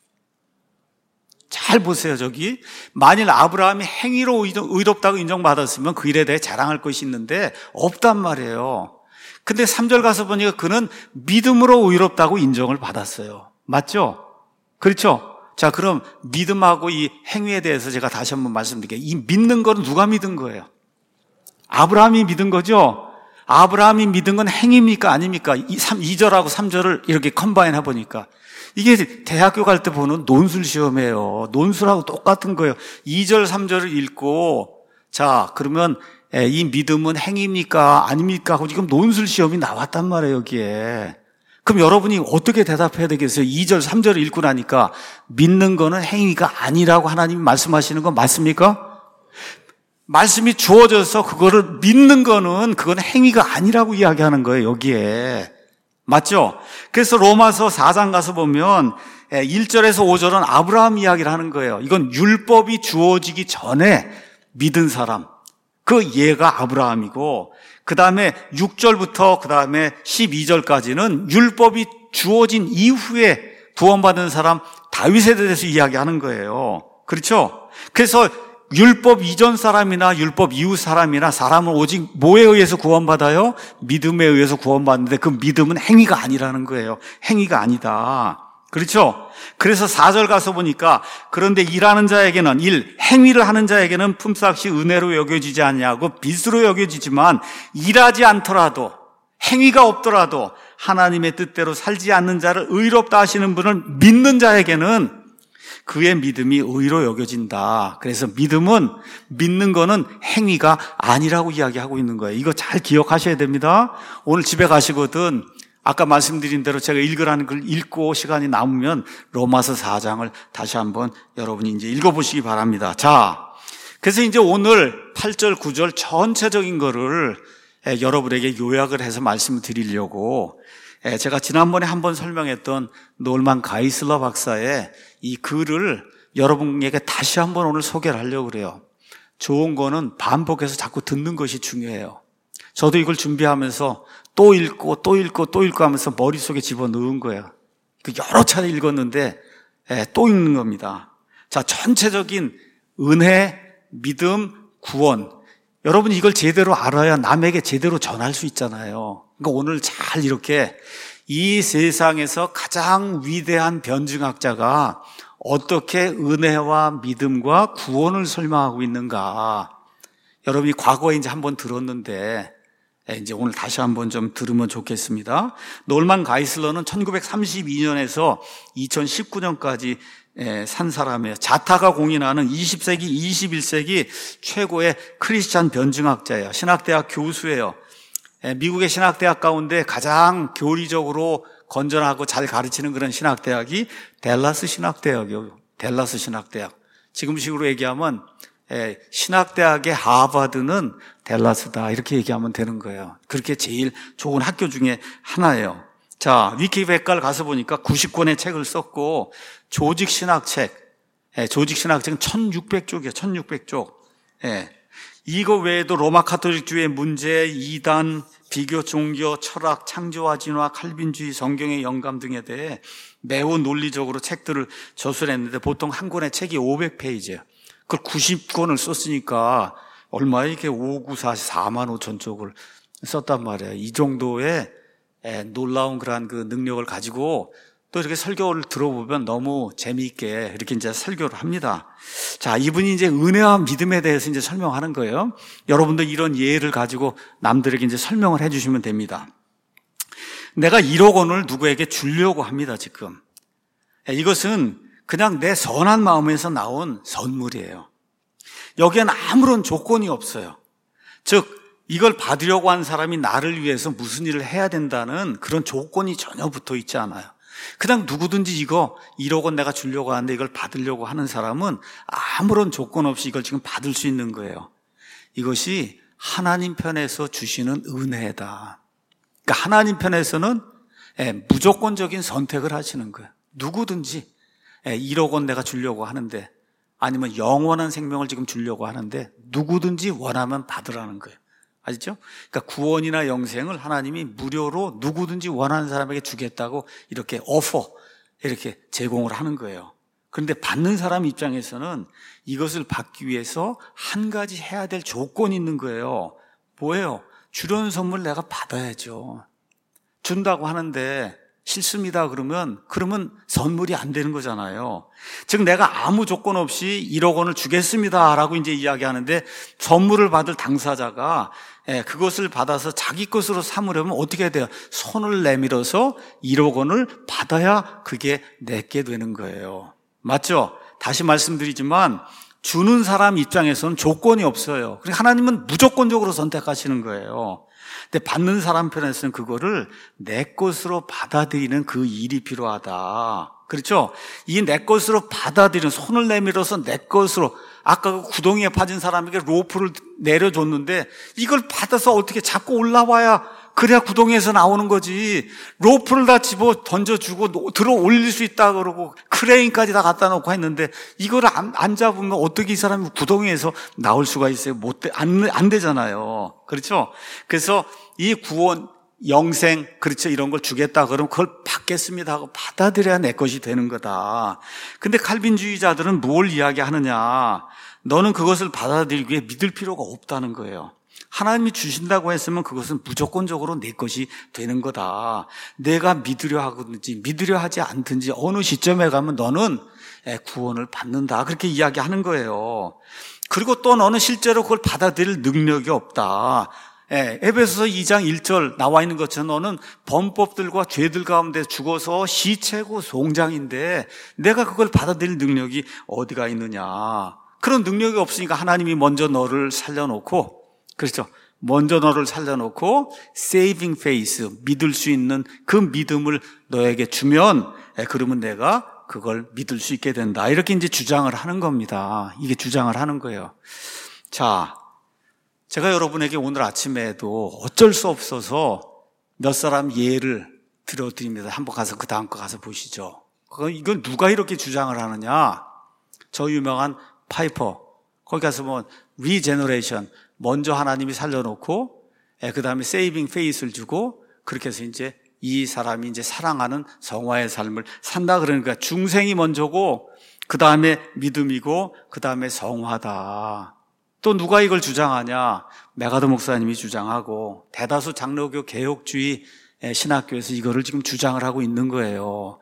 잘 보세요, 저기. 만일 아브라함이 행위로 의롭다고 인정받았으면 그 일에 대해 자랑할 것이 있는데, 없단 말이에요. 근데 삼 절 가서 보니까 그는 믿음으로 의롭다고 인정을 받았어요. 맞죠? 그렇죠? 자, 그럼 믿음하고 이 행위에 대해서 제가 다시 한번 말씀드릴게요. 이 믿는 거는 누가 믿은 거예요? 아브라함이 믿은 거죠? 아브라함이 믿은 건 행위입니까? 아닙니까? 이 절하고 삼 절을 이렇게 컴바인 해보니까. 이게 대학교 갈 때 보는 논술 시험이에요. 논술하고 똑같은 거예요. 이 절, 삼 절을 읽고, 자, 그러면 이 믿음은 행위입니까? 아닙니까? 하고 지금 논술 시험이 나왔단 말이에요, 여기에. 그럼 여러분이 어떻게 대답해야 되겠어요? 이 절, 삼 절을 읽고 나니까 믿는 거는 행위가 아니라고 하나님이 말씀하시는 건 맞습니까? 말씀이 주어져서 그거를 믿는 거는 그건 행위가 아니라고 이야기하는 거예요, 여기에. 맞죠? 그래서 로마서 사 장 가서 보면 일 절에서 오 절은 아브라함 이야기를 하는 거예요. 이건 율법이 주어지기 전에 믿은 사람. 그 예가 아브라함이고, 그 다음에 육 절부터 그 다음에 십이 절까지는 율법이 주어진 이후에 구원받은 사람 다윗에 대해서 이야기하는 거예요. 그렇죠? 그래서 율법 이전 사람이나 율법 이후 사람이나 사람은 오직 뭐에 의해서 구원받아요? 믿음에 의해서 구원받는데 그 믿음은 행위가 아니라는 거예요. 행위가 아니다. 그렇죠? 그래서 사 절 가서 보니까 그런데 일하는 자에게는 일, 행위를 하는 자에게는 품삯이 은혜로 여겨지지 않냐고 빚으로 여겨지지만 일하지 않더라도 행위가 없더라도 하나님의 뜻대로 살지 않는 자를 의롭다 하시는 분을 믿는 자에게는 그의 믿음이 의로 여겨진다. 그래서 믿음은 믿는 거는 행위가 아니라고 이야기하고 있는 거예요. 이거 잘 기억하셔야 됩니다. 오늘 집에 가시거든 아까 말씀드린 대로 제가 읽으라는 걸 읽고 시간이 남으면 로마서 사 장을 다시 한번 여러분이 이제 읽어보시기 바랍니다. 자, 그래서 이제 오늘 팔 절, 구 절 전체적인 거를 여러분에게 요약을 해서 말씀을 드리려고 제가 지난번에 한번 설명했던 놀만 가이슬러 박사의 이 글을 여러분에게 다시 한번 오늘 소개를 하려고 그래요. 좋은 거는 반복해서 자꾸 듣는 것이 중요해요. 저도 이걸 준비하면서 또 읽고 또 읽고 또 읽고 하면서 머릿속에 집어넣은 거예요. 여러 차례 읽었는데 또 읽는 겁니다. 자, 전체적인 은혜, 믿음, 구원. 여러분이 이걸 제대로 알아야 남에게 제대로 전할 수 있잖아요. 그러니까 오늘 잘 이렇게 이 세상에서 가장 위대한 변증학자가 어떻게 은혜와 믿음과 구원을 설명하고 있는가. 여러분이 과거에 이제 한번 들었는데 이제 오늘 다시 한번 좀 들으면 좋겠습니다. 놀만 가이슬러는 천구백삼십이 년에서 이천십구 년까지 산 사람이에요. 자타가 공인하는 이십 세기, 이십일 세기 최고의 크리스찬 변증학자예요. 신학대학 교수예요. 미국의 신학대학 가운데 가장 교리적으로 건전하고 잘 가르치는 그런 신학대학이 댈러스 신학대학이에요. 댈러스 신학대학. 지금식으로 얘기하면 신학대학의 하버드는 댈러스다 이렇게 얘기하면 되는 거예요. 그렇게 제일 좋은 학교 중에 하나예요. 자, 위키백과를 가서 보니까 구십 권의 책을 썼고 조직신학책, 조직신학책은 천육백 쪽이에요. 천육백 쪽. 이거 외에도 로마 카톨릭주의 문제, 이단, 비교, 종교, 철학, 창조와 진화, 칼빈주의, 성경의 영감 등에 대해 매우 논리적으로 책들을 저술했는데 보통 한 권의 책이 오백 페이지예요. 그걸 구십 권을 썼으니까 얼마에 이렇게 오구사십 사만 오천 쪽을 썼단 말이에요. 이 정도의 놀라운 그러한 그 능력을 가지고 또 이렇게 설교를 들어보면 너무 재미있게 이렇게 이제 설교를 합니다. 자, 이분이 이제 은혜와 믿음에 대해서 이제 설명하는 거예요. 여러분도 이런 예를 가지고 남들에게 이제 설명을 해주시면 됩니다. 내가 일억 원을 누구에게 주려고 합니다, 지금. 이것은 그냥 내 선한 마음에서 나온 선물이에요. 여기엔 아무런 조건이 없어요. 즉, 이걸 받으려고 한 사람이 나를 위해서 무슨 일을 해야 된다는 그런 조건이 전혀 붙어 있지 않아요. 그냥 누구든지 이거 일억 원 내가 주려고 하는데 이걸 받으려고 하는 사람은 아무런 조건 없이 이걸 지금 받을 수 있는 거예요. 이것이 하나님 편에서 주시는 은혜다. 그러니까 하나님 편에서는 무조건적인 선택을 하시는 거예요. 누구든지 일억 원 내가 주려고 하는데 아니면 영원한 생명을 지금 주려고 하는데 누구든지 원하면 받으라는 거예요. 아시죠? 그러니까 구원이나 영생을 하나님이 무료로 누구든지 원하는 사람에게 주겠다고 이렇게 오퍼, 이렇게 제공을 하는 거예요. 그런데 받는 사람 입장에서는 이것을 받기 위해서 한 가지 해야 될 조건이 있는 거예요. 뭐예요? 주려는 선물 내가 받아야죠. 준다고 하는데 싫습니다 그러면 그러면 선물이 안 되는 거잖아요. 즉 내가 아무 조건 없이 일억 원을 주겠습니다라고 이제 이야기하는데 선물을 받을 당사자가 그것을 받아서 자기 것으로 삼으려면 어떻게 돼요? 손을 내밀어서 일억 원을 받아야 그게 내게 되는 거예요. 맞죠? 다시 말씀드리지만 주는 사람 입장에서는 조건이 없어요. 그러니까 하나님은 무조건적으로 선택하시는 거예요. 근데 받는 사람 편에서는 그거를 내 것으로 받아들이는 그 일이 필요하다. 그렇죠? 이 내 것으로 받아들이는, 손을 내밀어서 내 것으로, 아까 그 구덩이에 빠진 사람에게 로프를 내려줬는데 이걸 받아서 어떻게 자꾸 올라와야 그래야 구덩이에서 나오는 거지. 로프를 다 집어 던져주고 들어 올릴 수 있다 그러고 크레인까지 다 갖다 놓고 했는데 이걸 안, 안 잡으면 어떻게 이 사람이 구덩이에서 나올 수가 있어요? 못, 돼, 안, 안 되잖아요. 그렇죠? 그래서 이 구원, 영생, 그렇죠. 이런 걸 주겠다 그러면 그걸 받겠습니다 하고 받아들여야 내 것이 되는 거다. 근데 칼빈주의자들은 뭘 이야기하느냐? 너는 그것을 받아들이기 위해 믿을 필요가 없다는 거예요. 하나님이 주신다고 했으면 그것은 무조건적으로 내 것이 되는 거다. 내가 믿으려 하든지 믿으려 하지 않든지 어느 시점에 가면 너는 구원을 받는다. 그렇게 이야기하는 거예요. 그리고 또 너는 실제로 그걸 받아들일 능력이 없다. 예, 에베소서 이 장 일 절 나와 있는 것처럼 너는 범법들과 죄들 가운데 죽어서 시체고 송장인데 내가 그걸 받아들일 능력이 어디가 있느냐. 그런 능력이 없으니까 하나님이 먼저 너를 살려놓고, 그렇죠, 먼저 너를 살려놓고 saving faith, 믿을 수 있는 그 믿음을 너에게 주면, 예, 그러면 내가 그걸 믿을 수 있게 된다. 이렇게 이제 주장을 하는 겁니다. 이게 주장을 하는 거예요. 자, 제가 여러분에게 오늘 아침에도 어쩔 수 없어서 몇 사람 예를 들어드립니다. 한번 가서 그 다음 거 가서 보시죠. 이건 누가 이렇게 주장을 하느냐? 저 유명한 파이퍼. 거기 가서 뭐 리제너레이션, 먼저 하나님이 살려놓고 그 다음에 세이빙 페이스를 주고 그렇게 해서 이제 이 사람이 이제 사랑하는 성화의 삶을 산다. 그러니까 중생이 먼저고 그 다음에 믿음이고 그 다음에 성화다. 또 누가 이걸 주장하냐? 메가더 목사님이 주장하고 대다수 장로교 개혁주의 신학교에서 이거를 지금 주장을 하고 있는 거예요.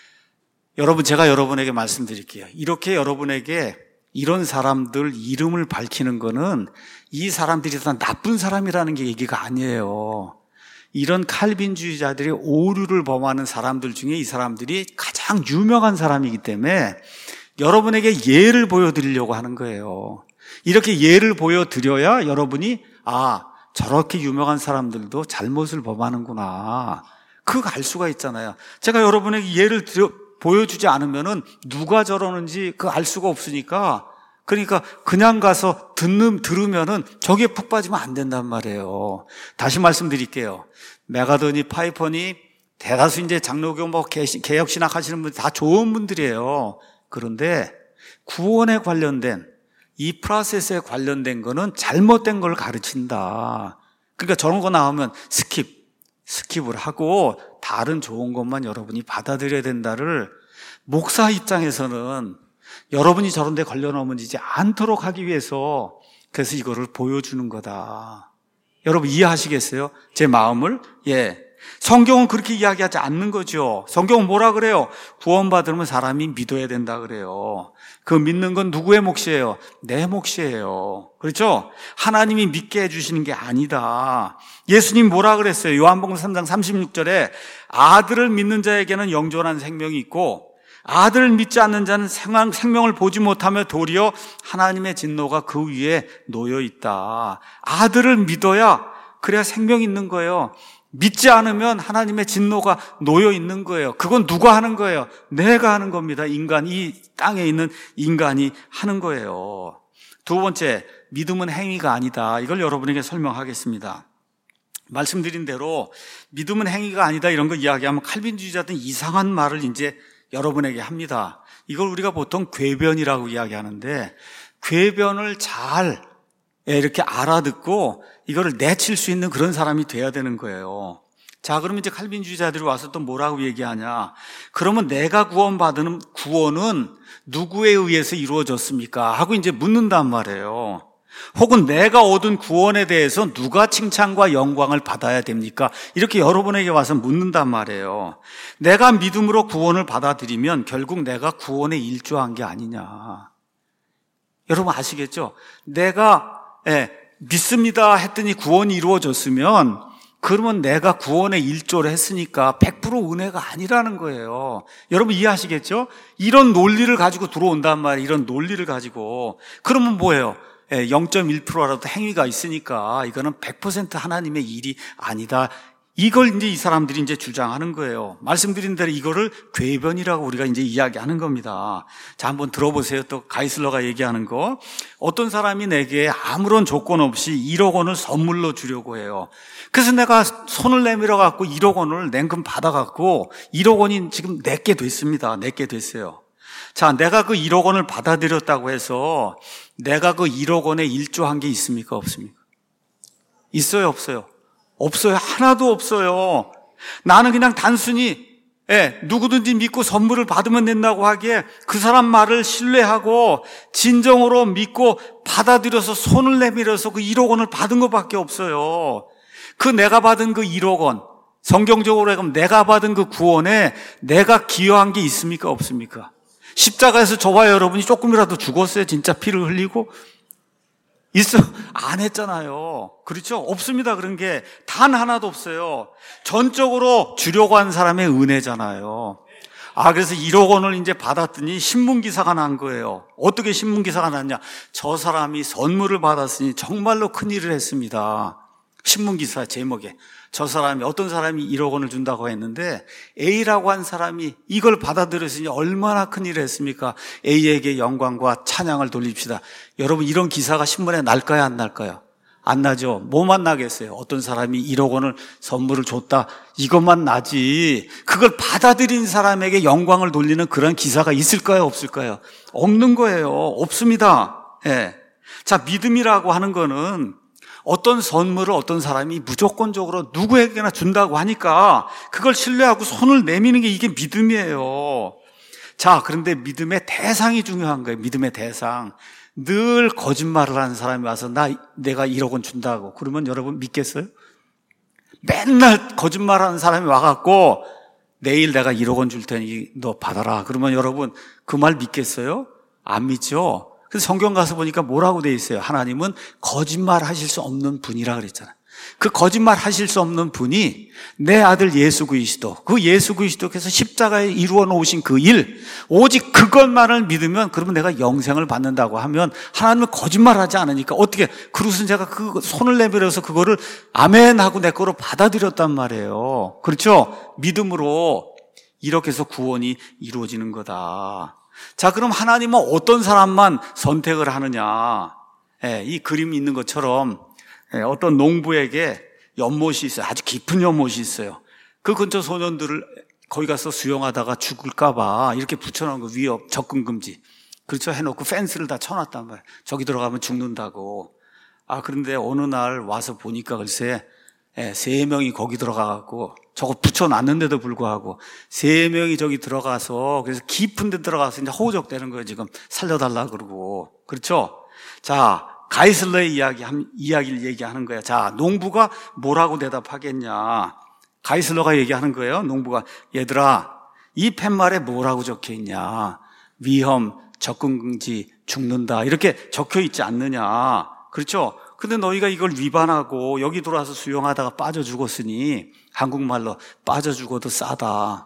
여러분, 제가 여러분에게 말씀드릴게요. 이렇게 여러분에게 이런 사람들 이름을 밝히는 거는 이 사람들이 다 나쁜 사람이라는 게 얘기가 아니에요. 이런 칼빈주의자들이 오류를 범하는 사람들 중에 이 사람들이 가장 유명한 사람이기 때문에 여러분에게 예를 보여드리려고 하는 거예요. 이렇게 예를 보여드려야 여러분이 아, 저렇게 유명한 사람들도 잘못을 범하는구나, 그거 알 수가 있잖아요. 제가 여러분에게 예를 들어, 보여주지 않으면은 누가 저러는지 그 알 수가 없으니까, 그러니까 그냥 가서 듣는, 들으면은 저기에 푹 빠지면 안 된단 말이에요. 다시 말씀드릴게요. 메가더니 파이퍼니 대다수 이제 장로교 뭐 개혁신학 하시는 분들 다 좋은 분들이에요. 그런데 구원에 관련된 이 프로세스에 관련된 거는 잘못된 걸 가르친다. 그러니까 저런 거 나오면 스킵, 스킵을 하고 다른 좋은 것만 여러분이 받아들여야 된다를 목사 입장에서는 여러분이 저런 데 걸려 넘어지지 않도록 하기 위해서 그래서 이거를 보여주는 거다. 여러분 이해하시겠어요? 제 마음을? 예. 성경은 그렇게 이야기하지 않는 거죠. 성경은 뭐라 그래요? 구원받으면 사람이 믿어야 된다 그래요. 그 믿는 건 누구의 몫이에요? 내 몫이에요. 그렇죠? 하나님이 믿게 해주시는 게 아니다. 예수님 뭐라 그랬어요? 요한복음 삼 장 삼십육 절에 아들을 믿는 자에게는 영존한 생명이 있고 아들을 믿지 않는 자는 생명을 보지 못하며 도리어 하나님의 진노가 그 위에 놓여 있다. 아들을 믿어야 그래야 생명이 있는 거예요. 믿지 않으면 하나님의 진노가 놓여 있는 거예요. 그건 누가 하는 거예요? 내가 하는 겁니다. 인간, 이 땅에 있는 인간이 하는 거예요. 두 번째, 믿음은 행위가 아니다. 이걸 여러분에게 설명하겠습니다. 말씀드린 대로 믿음은 행위가 아니다 이런 거 이야기하면 칼빈주의자들은 이상한 말을 이제 여러분에게 합니다. 이걸 우리가 보통 궤변이라고 이야기하는데 궤변을 잘 이렇게 알아듣고 이거를 내칠 수 있는 그런 사람이 돼야 되는 거예요. 자, 그러면 이제 칼빈주의자들이 와서 또 뭐라고 얘기하냐? 그러면 내가 구원받는 구원은 누구에 의해서 이루어졌습니까? 하고 이제 묻는단 말이에요. 혹은 내가 얻은 구원에 대해서 누가 칭찬과 영광을 받아야 됩니까? 이렇게 여러분에게 와서 묻는단 말이에요. 내가 믿음으로 구원을 받아들이면 결국 내가 구원에 일조한 게 아니냐. 여러분 아시겠죠? 내가 예, 믿습니다 했더니 구원이 이루어졌으면 그러면 내가 구원에 일조를 했으니까 백 퍼센트 은혜가 아니라는 거예요. 여러분 이해하시겠죠? 이런 논리를 가지고 들어온단 말이에요. 이런 논리를 가지고. 그러면 뭐예요? 영 점 일 퍼센트라도 행위가 있으니까 이거는 백 퍼센트 하나님의 일이 아니다. 이걸 이제 이 사람들이 이제 주장하는 거예요. 말씀드린 대로 이거를 궤변이라고 우리가 이제 이야기하는 겁니다. 자, 한번 들어보세요. 또 가이슬러가 얘기하는 거. 어떤 사람이 내게 아무런 조건 없이 일억 원을 선물로 주려고 해요. 그래서 내가 손을 내밀어 갖고 일억 원을 냉큼 받아 갖고 일억 원이 지금 내게 됐습니다. 내게 됐어요. 자, 내가 그 일억 원을 받아들였다고 해서 내가 그 일억 원에 일조한 게 있습니까? 없습니까? 있어요, 없어요? 없어요. 하나도 없어요. 나는 그냥 단순히 예, 누구든지 믿고 선물을 받으면 된다고 하기에 그 사람 말을 신뢰하고 진정으로 믿고 받아들여서 손을 내밀어서 그 일억 원을 받은 것밖에 없어요. 그 내가 받은 그 일억 원, 성경적으로 하면 내가 받은 그 구원에 내가 기여한 게 있습니까? 없습니까? 십자가에서 저와 여러분이 조금이라도 죽었어요? 진짜 피를 흘리고? 있어? 안 했잖아요. 그렇죠? 없습니다. 그런 게 단 하나도 없어요. 전적으로 주려고 한 사람의 은혜잖아요. 아, 그래서 일억 원을 이제 받았더니 신문기사가 난 거예요. 어떻게 신문기사가 났냐? 저 사람이 선물을 받았으니 정말로 큰일을 했습니다. 신문기사 제목에 저 사람이, 어떤 사람이 일억 원을 준다고 했는데 A라고 한 사람이 이걸 받아들였으니 얼마나 큰일을 했습니까? A에게 영광과 찬양을 돌립시다. 여러분, 이런 기사가 신문에 날까요, 안 날까요? 안 나죠. 뭐만 나겠어요? 어떤 사람이 일억 원을 선물을 줬다, 이것만 나지. 그걸 받아들인 사람에게 영광을 돌리는 그런 기사가 있을까요, 없을까요? 없는 거예요. 없습니다. 예. 자, 믿음이라고 하는 거는 어떤 선물을 어떤 사람이 무조건적으로 누구에게나 준다고 하니까 그걸 신뢰하고 손을 내미는 게 이게 믿음이에요. 자, 그런데 믿음의 대상이 중요한 거예요. 믿음의 대상. 늘 거짓말을 하는 사람이 와서 나 내가 일억 원 준다고 그러면 여러분 믿겠어요? 맨날 거짓말하는 사람이 와갖고 내일 내가 일억 원 줄 테니 너 받아라 그러면 여러분 그 말 믿겠어요? 안 믿죠? 그래서 성경 가서 보니까 뭐라고 돼 있어요? 하나님은 거짓말 하실 수 없는 분이라 그랬잖아요. 그 거짓말 하실 수 없는 분이 내 아들 예수 그리스도, 그 예수 그리스도께서 십자가에 이루어 놓으신 그 일, 오직 그것만을 믿으면 그러면 내가 영생을 받는다고 하면 하나님은 거짓말하지 않으니까 어떻게, 그릇은 제가 그 손을 내밀어서 그거를 아멘 하고 내 거로 받아들였단 말이에요. 그렇죠? 믿음으로 이렇게 해서 구원이 이루어지는 거다. 자, 그럼 하나님은 어떤 사람만 선택을 하느냐? 예, 이 그림이 있는 것처럼 예, 어떤 농부에게 연못이 있어요. 아주 깊은 연못이 있어요. 그 근처 소년들을 거기 가서 수영하다가 죽을까 봐 이렇게 붙여놓은 거, 위협, 접근 금지. 그렇죠? 해놓고 펜스를 다 쳐놨단 말이에요. 저기 들어가면 죽는다고. 아, 그런데 어느 날 와서 보니까 글쎄 예, 세 명이 거기 들어가갖고 저거 붙여놨는데도 불구하고 세 명이 저기 들어가서, 그래서 깊은 데 들어가서 이제 호적되는 거예요. 지금 살려달라 그러고. 그렇죠? 자, 가이슬러의 이야기, 이야기를 얘기하는 거야. 자, 농부가 뭐라고 대답하겠냐. 가이슬러가 얘기하는 거예요. 농부가, 얘들아, 이 팻말에 뭐라고 적혀 있냐. 위험, 접근 금지, 죽는다. 이렇게 적혀 있지 않느냐. 그렇죠? 근데 너희가 이걸 위반하고 여기 들어와서 수영하다가 빠져 죽었으니 한국말로 빠져 죽어도 싸다.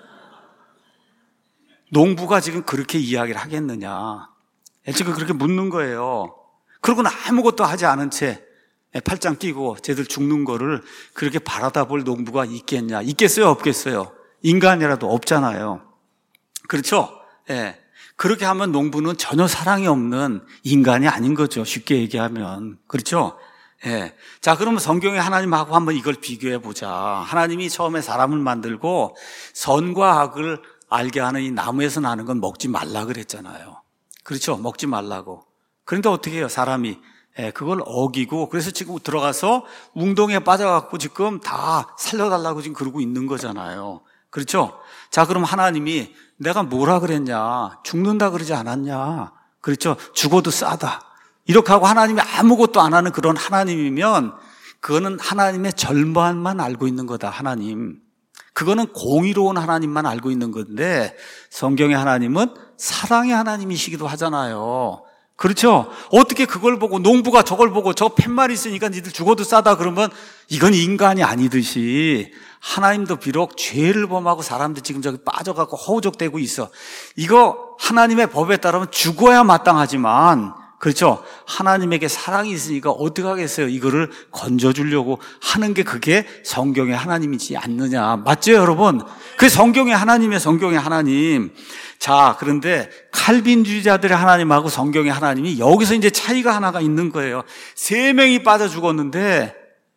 농부가 지금 그렇게 이야기를 하겠느냐. 지금 그렇게 묻는 거예요. 그러고는 아무것도 하지 않은 채 팔짱 끼고 쟤들 죽는 거를 그렇게 바라다 볼 농부가 있겠냐. 있겠어요? 없겠어요? 인간이라도 없잖아요. 그렇죠? 예. 그렇게 하면 농부는 전혀 사랑이 없는 인간이 아닌 거죠. 쉽게 얘기하면. 그렇죠? 예. 자, 그러면 성경에 하나님하고 한번 이걸 비교해 보자. 하나님이 처음에 사람을 만들고 선과 악을 알게 하는 이 나무에서 나는 건 먹지 말라 그랬잖아요. 그렇죠? 먹지 말라고. 그런데 어떻게 해요? 사람이 예, 그걸 어기고, 그래서 지금 들어가서 웅덩이에 빠져갖고 지금 다 살려달라고 지금 그러고 있는 거잖아요. 그렇죠? 자, 그럼 하나님이 내가 뭐라 그랬냐? 죽는다 그러지 않았냐? 그렇죠? 죽어도 싸다. 이렇게 하고 하나님이 아무것도 안 하는 그런 하나님이면 그거는 하나님의 절반만 알고 있는 거다, 하나님. 그거는 공의로운 하나님만 알고 있는 건데 성경의 하나님은 사랑의 하나님이시기도 하잖아요. 그렇죠? 어떻게 그걸 보고, 농부가 저걸 보고 저 팻말이 있으니까 니들 죽어도 싸다 그러면 이건 인간이 아니듯이 하나님도 비록 죄를 범하고 사람들 지금 저기 빠져갖고 허우적대고 있어. 이거 하나님의 법에 따르면 죽어야 마땅하지만 그렇죠? 하나님에게 사랑이 있으니까 어떻게 하겠어요? 이거를 건져주려고 하는 게 그게 성경의 하나님이지 않느냐. 맞죠, 여러분? 그게 성경의 하나님이에요, 성경의 하나님. 자, 그런데 칼빈주의자들의 하나님하고 성경의 하나님이 여기서 이제 차이가 하나가 있는 거예요. 세 명이 빠져 죽었는데,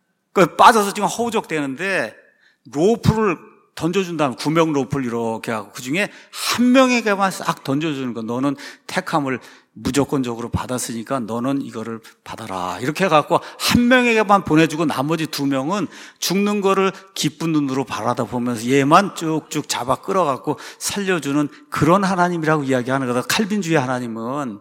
그 빠져서 지금 허우적대는데, 로프를 던져준다면 구명 로프를 이렇게 하고 그 중에 한 명에게만 싹 던져주는 거. 너는 택함을 무조건적으로 받았으니까 너는 이거를 받아라. 이렇게 해갖고 한 명에게만 보내주고 나머지 두 명은 죽는 거를 기쁜 눈으로 바라다 보면서 얘만 쭉쭉 잡아 끌어갖고 살려주는 그런 하나님이라고 이야기하는 거다. 칼빈주의 하나님은,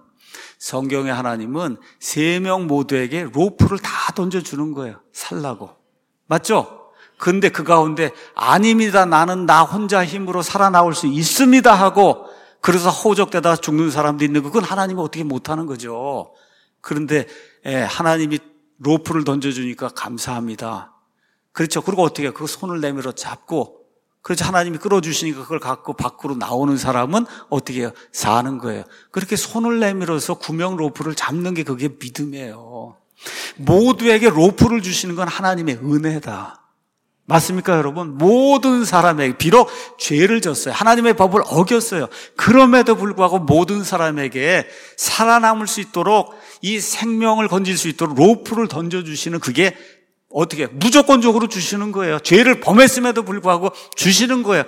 성경의 하나님은 세 명 모두에게 로프를 다 던져주는 거예요. 살라고. 맞죠? 근데 그 가운데 아닙니다. 나는 나 혼자 힘으로 살아나올 수 있습니다 하고 그래서 허우적대다 죽는 사람도 있는 거, 그건 하나님이 어떻게 못하는 거죠. 그런데 하나님이 로프를 던져주니까 감사합니다. 그렇죠. 그리고 어떻게 해요? 그 손을 내밀어 잡고, 그렇죠. 하나님이 끌어주시니까 그걸 갖고 밖으로 나오는 사람은 어떻게 해요? 사는 거예요. 그렇게 손을 내밀어서 구명 로프를 잡는 게 그게 믿음이에요. 모두에게 로프를 주시는 건 하나님의 은혜다. 맞습니까, 여러분? 모든 사람에게, 비록 죄를 졌어요. 하나님의 법을 어겼어요. 그럼에도 불구하고 모든 사람에게 살아남을 수 있도록, 이 생명을 건질 수 있도록 로프를 던져주시는, 그게 어떻게 무조건적으로 주시는 거예요. 죄를 범했음에도 불구하고 주시는 거예요.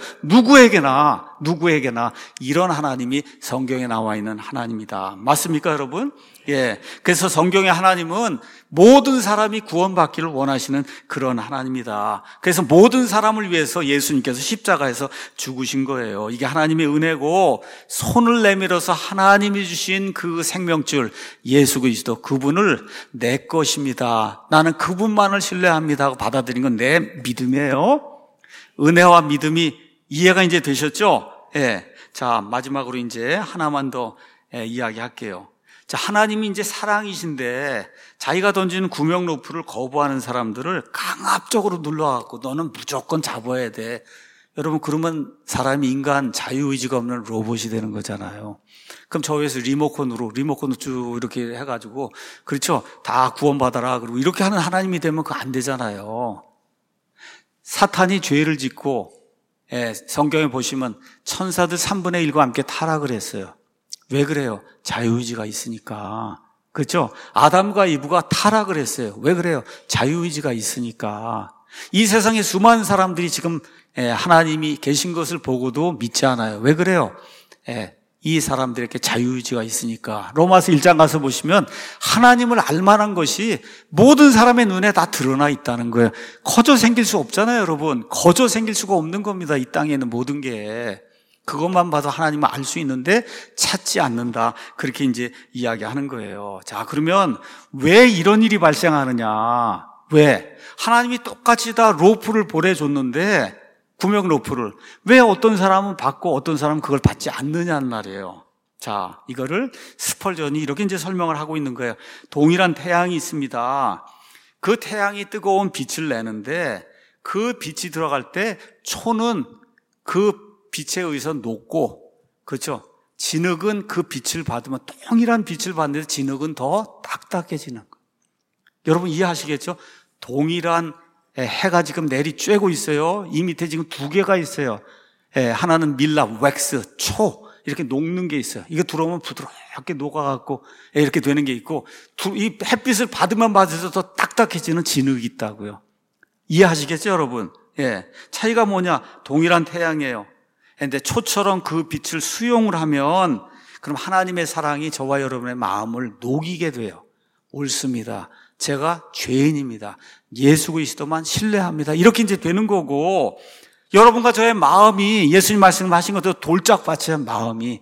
누구에게나 누구에게나 이런 하나님이 성경에 나와 있는 하나님이다. 맞습니까, 여러분? 예. 그래서 성경의 하나님은 모든 사람이 구원받기를 원하시는 그런 하나님이다. 그래서 모든 사람을 위해서 예수님께서 십자가에서 죽으신 거예요. 이게 하나님의 은혜고, 손을 내밀어서 하나님이 주신 그 생명줄 예수 그리스도, 그분을 내 것입니다, 나는 그분만을 신뢰합니다 하고 받아들인 건 내 믿음이에요. 은혜와 믿음이 이해가 이제 되셨죠? 예. 자, 마지막으로 이제 하나만 더 예, 이야기할게요. 자, 하나님이 이제 사랑이신데 자기가 던지는 구명 로프를 거부하는 사람들을 강압적으로 눌러갖고 너는 무조건 잡아야 돼. 여러분, 그러면 사람이 인간 자유의지가 없는 로봇이 되는 거잖아요. 그럼 저 위에서 리모컨으로, 리모컨으로 쭉 이렇게 해가지고, 그렇죠? 다 구원받아라. 그리고 이렇게 하는 하나님이 되면 그거 안 되잖아요. 사탄이 죄를 짓고, 예, 성경에 보시면 천사들 삼분의 일과 함께 타락을 했어요. 왜 그래요? 자유의지가 있으니까. 그렇죠? 아담과 이브가 타락을 했어요. 왜 그래요? 자유의지가 있으니까. 이 세상에 수많은 사람들이 지금 하나님이 계신 것을 보고도 믿지 않아요. 왜 그래요? 이 사람들에게 자유의지가 있으니까. 로마서 일 장 가서 보시면 하나님을 알만한 것이 모든 사람의 눈에 다 드러나 있다는 거예요. 거저 생길 수 없잖아요, 여러분. 거저 생길 수가 없는 겁니다, 이 땅에 있는 모든 게. 그것만 봐도 하나님을 알 수 있는데 찾지 않는다. 그렇게 이제 이야기하는 거예요. 자, 그러면 왜 이런 일이 발생하느냐? 왜? 하나님이 똑같이 다 로프를 보내줬는데, 구명 로프를, 왜 어떤 사람은 받고 어떤 사람은 그걸 받지 않느냐는 말이에요. 자, 이거를 스펄전이 이렇게 이제 설명을 하고 있는 거예요. 동일한 태양이 있습니다. 그 태양이 뜨거운 빛을 내는데 그 빛이 들어갈 때 초는 그 빛에 의해서 녹고, 그렇죠? 진흙은 그 빛을 받으면, 동일한 빛을 받는데 진흙은 더 딱딱해지는 거예요. 여러분 이해하시겠죠? 동일한 해가 지금 내리 쬐고 있어요. 이 밑에 지금 두 개가 있어요. 하나는 밀랍, 웩스, 초, 이렇게 녹는 게 있어요. 이거 들어오면 부드럽게 녹아갖고 이렇게 되는 게 있고, 이 햇빛을 받으면 받을수록 더 딱딱해지는 진흙이 있다고요. 이해하시겠죠, 여러분? 예. 차이가 뭐냐? 동일한 태양이에요. 근데 초처럼 그 빛을 수용을 하면 그럼 하나님의 사랑이 저와 여러분의 마음을 녹이게 돼요. 옳습니다. 제가 죄인입니다. 예수 그리스도만 신뢰합니다. 이렇게 이제 되는 거고, 여러분과 저의 마음이 예수님 말씀하신 것대로 돌짝밭의 마음이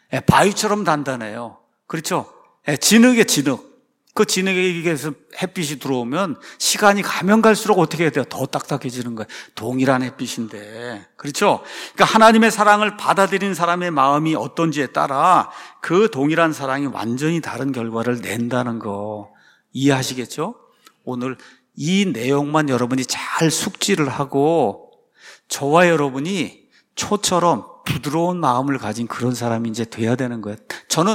바위처럼 단단해요. 그렇죠? 진흙에 진흙. 그 진흙에서 햇빛이 들어오면 시간이 가면 갈수록 어떻게 해야 돼요? 더 딱딱해지는 거예요. 동일한 햇빛인데. 그렇죠? 그러니까 하나님의 사랑을 받아들인 사람의 마음이 어떤지에 따라 그 동일한 사랑이 완전히 다른 결과를 낸다는 거 이해하시겠죠? 오늘 이 내용만 여러분이 잘 숙지를 하고 저와 여러분이 초처럼 부드러운 마음을 가진 그런 사람이 이제 돼야 되는 거예요. 저는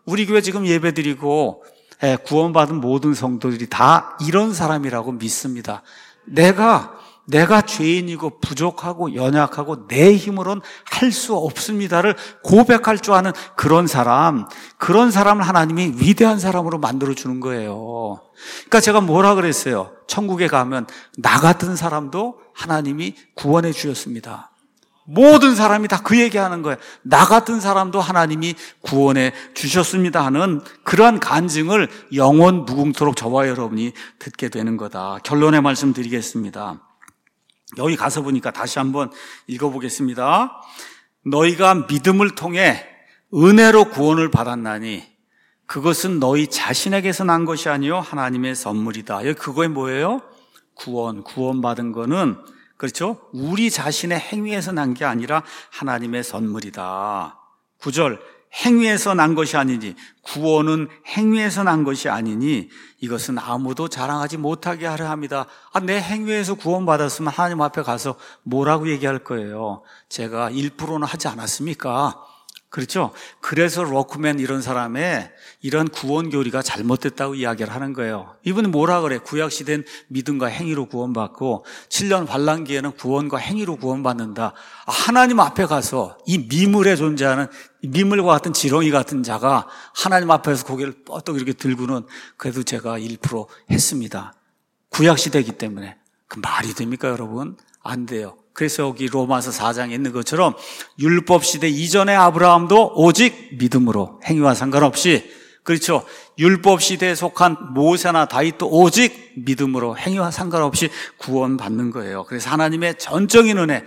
우리 교회 지금 예배드리고 구원받은 모든 성도들이 다 이런 사람이라고 믿습니다. 내가 내가 죄인이고 부족하고 연약하고 내 힘으로는 할 수 없습니다를 고백할 줄 아는 그런 사람, 그런 사람을 하나님이 위대한 사람으로 만들어주는 거예요. 그러니까 제가 뭐라 그랬어요? 천국에 가면 나 같은 사람도 하나님이 구원해 주셨습니다. 모든 사람이 다 그 얘기하는 거예요. 나 같은 사람도 하나님이 구원해 주셨습니다 하는 그러한 간증을 영원 무궁토록 저와 여러분이 듣게 되는 거다. 결론의 말씀 드리겠습니다. 여기 가서 보니까 다시 한번 읽어보겠습니다. 너희가 믿음을 통해 은혜로 구원을 받았나니 그것은 너희 자신에게서 난 것이 아니요 하나님의 선물이다. 여기 그거에 뭐예요? 구원, 구원받은 거는 그렇죠? 우리 자신의 행위에서 난 게 아니라 하나님의 선물이다. 구 절, 행위에서 난 것이 아니니, 구원은 행위에서 난 것이 아니니 이것은 아무도 자랑하지 못하게 하려 합니다. 아, 내 행위에서 구원받았으면 하나님 앞에 가서 뭐라고 얘기할 거예요? 제가 일 퍼센트는 하지 않았습니까? 그렇죠? 그래서 로크맨 이런 사람의 이런 구원 교리가 잘못됐다고 이야기를 하는 거예요. 이분은 뭐라 그래? 구약시대는 믿음과 행위로 구원받고 칠 년 환란기에는 구원과 행위로 구원받는다. 하나님 앞에 가서 이 미물에 존재하는 미물과 같은 지렁이 같은 자가 하나님 앞에서 고개를 뻗떡 이렇게 들고는 그래도 제가 일 퍼센트 했습니다. 구약시대이기 때문에. 그 말이 됩니까 여러분? 안 돼요. 그래서 여기 로마서 사 장에 있는 것처럼 율법 시대 이전의 아브라함도 오직 믿음으로 행위와 상관없이 그렇죠. 율법 시대에 속한 모세나 다윗도 오직 믿음으로 행위와 상관없이 구원받는 거예요. 그래서 하나님의 전적인 은혜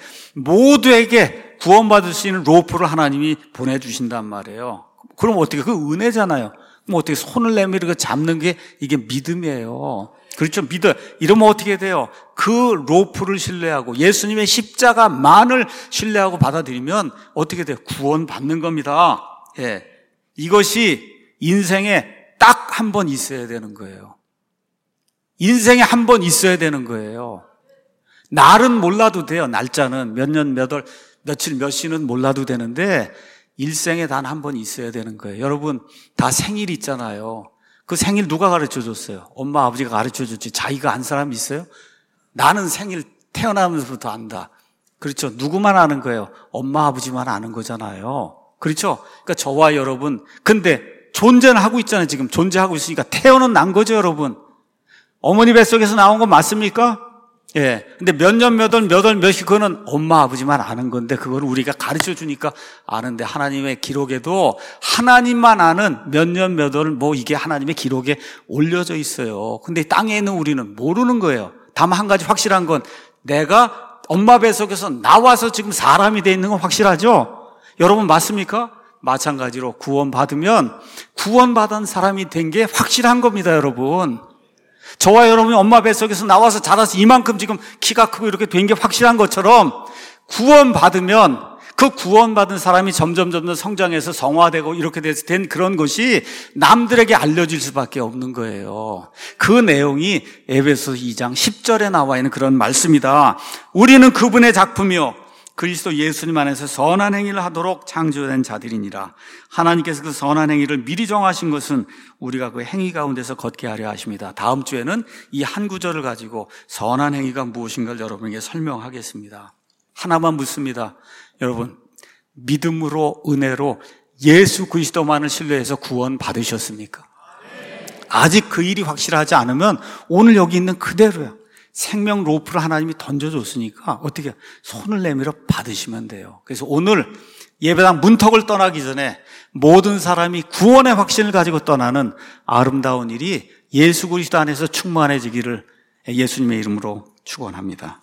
모두에게 구원받을 수 있는 로프를 하나님이 보내주신단 말이에요. 그럼 어떻게 그 은혜잖아요. 그럼 어떻게 손을 내밀고 잡는 게 이게 믿음이에요. 그렇죠. 믿어. 이러면 어떻게 돼요? 그 로프를 신뢰하고 예수님의 십자가만을 신뢰하고 받아들이면 어떻게 돼요? 구원받는 겁니다. 예. 이것이 인생에 딱 한 번 있어야 되는 거예요. 인생에 한 번 있어야 되는 거예요. 날은 몰라도 돼요. 날짜는 몇 년, 몇 월, 며칠, 몇 시는 몰라도 되는데 일생에 단 한 번 있어야 되는 거예요. 여러분 다 생일 있잖아요. 그 생일 누가 가르쳐 줬어요? 엄마 아버지가 가르쳐 줬지. 자기가 안 사람 있어요? 나는 생일 태어나면서부터 안다. 그렇죠. 누구만 아는 거예요? 엄마 아버지만 아는 거잖아요. 그렇죠. 그러니까 저와 여러분 근데 존재는 하고 있잖아요. 지금 존재하고 있으니까 태어는 난 거죠 여러분. 어머니 뱃속에서 나온 건 맞습니까? 예. 근데 몇 년, 몇 월, 몇 월, 몇이 그거는 엄마, 아버지만 아는 건데 그걸 우리가 가르쳐 주니까 아는데 하나님의 기록에도 하나님만 아는 몇 년, 몇 월, 뭐 이게 하나님의 기록에 올려져 있어요. 근데 땅에 있는 우리는 모르는 거예요. 다만 한 가지 확실한 건 내가 엄마 뱃속에서 나와서 지금 사람이 돼 있는 건 확실하죠? 여러분 맞습니까? 마찬가지로 구원받으면 구원받은 사람이 된 게 확실한 겁니다, 여러분. 저와 여러분이 엄마 뱃속에서 나와서 자라서 이만큼 지금 키가 크고 이렇게 된 게 확실한 것처럼 구원받으면 그 구원받은 사람이 점점 점점 성장해서 성화되고 이렇게 된 그런 것이 남들에게 알려질 수밖에 없는 거예요. 그 내용이 에베소서 이 장 십 절에 나와 있는 그런 말씀이다. 우리는 그분의 작품이요 그리스도 예수님 안에서 선한 행위를 하도록 창조된 자들이니라. 하나님께서 그 선한 행위를 미리 정하신 것은 우리가 그 행위 가운데서 걷게 하려 하십니다. 다음 주에는 이 한 구절을 가지고 선한 행위가 무엇인가를 여러분에게 설명하겠습니다. 하나만 묻습니다. 여러분, 믿음으로 은혜로 예수 그리스도만을 신뢰해서 구원 받으셨습니까? 아직 그 일이 확실하지 않으면 오늘 여기 있는 그대로요. 생명 로프를 하나님이 던져줬으니까 어떻게 손을 내밀어 받으시면 돼요. 그래서 오늘 예배당 문턱을 떠나기 전에 모든 사람이 구원의 확신을 가지고 떠나는 아름다운 일이 예수 그리스도 안에서 충만해지기를 예수님의 이름으로 축원합니다.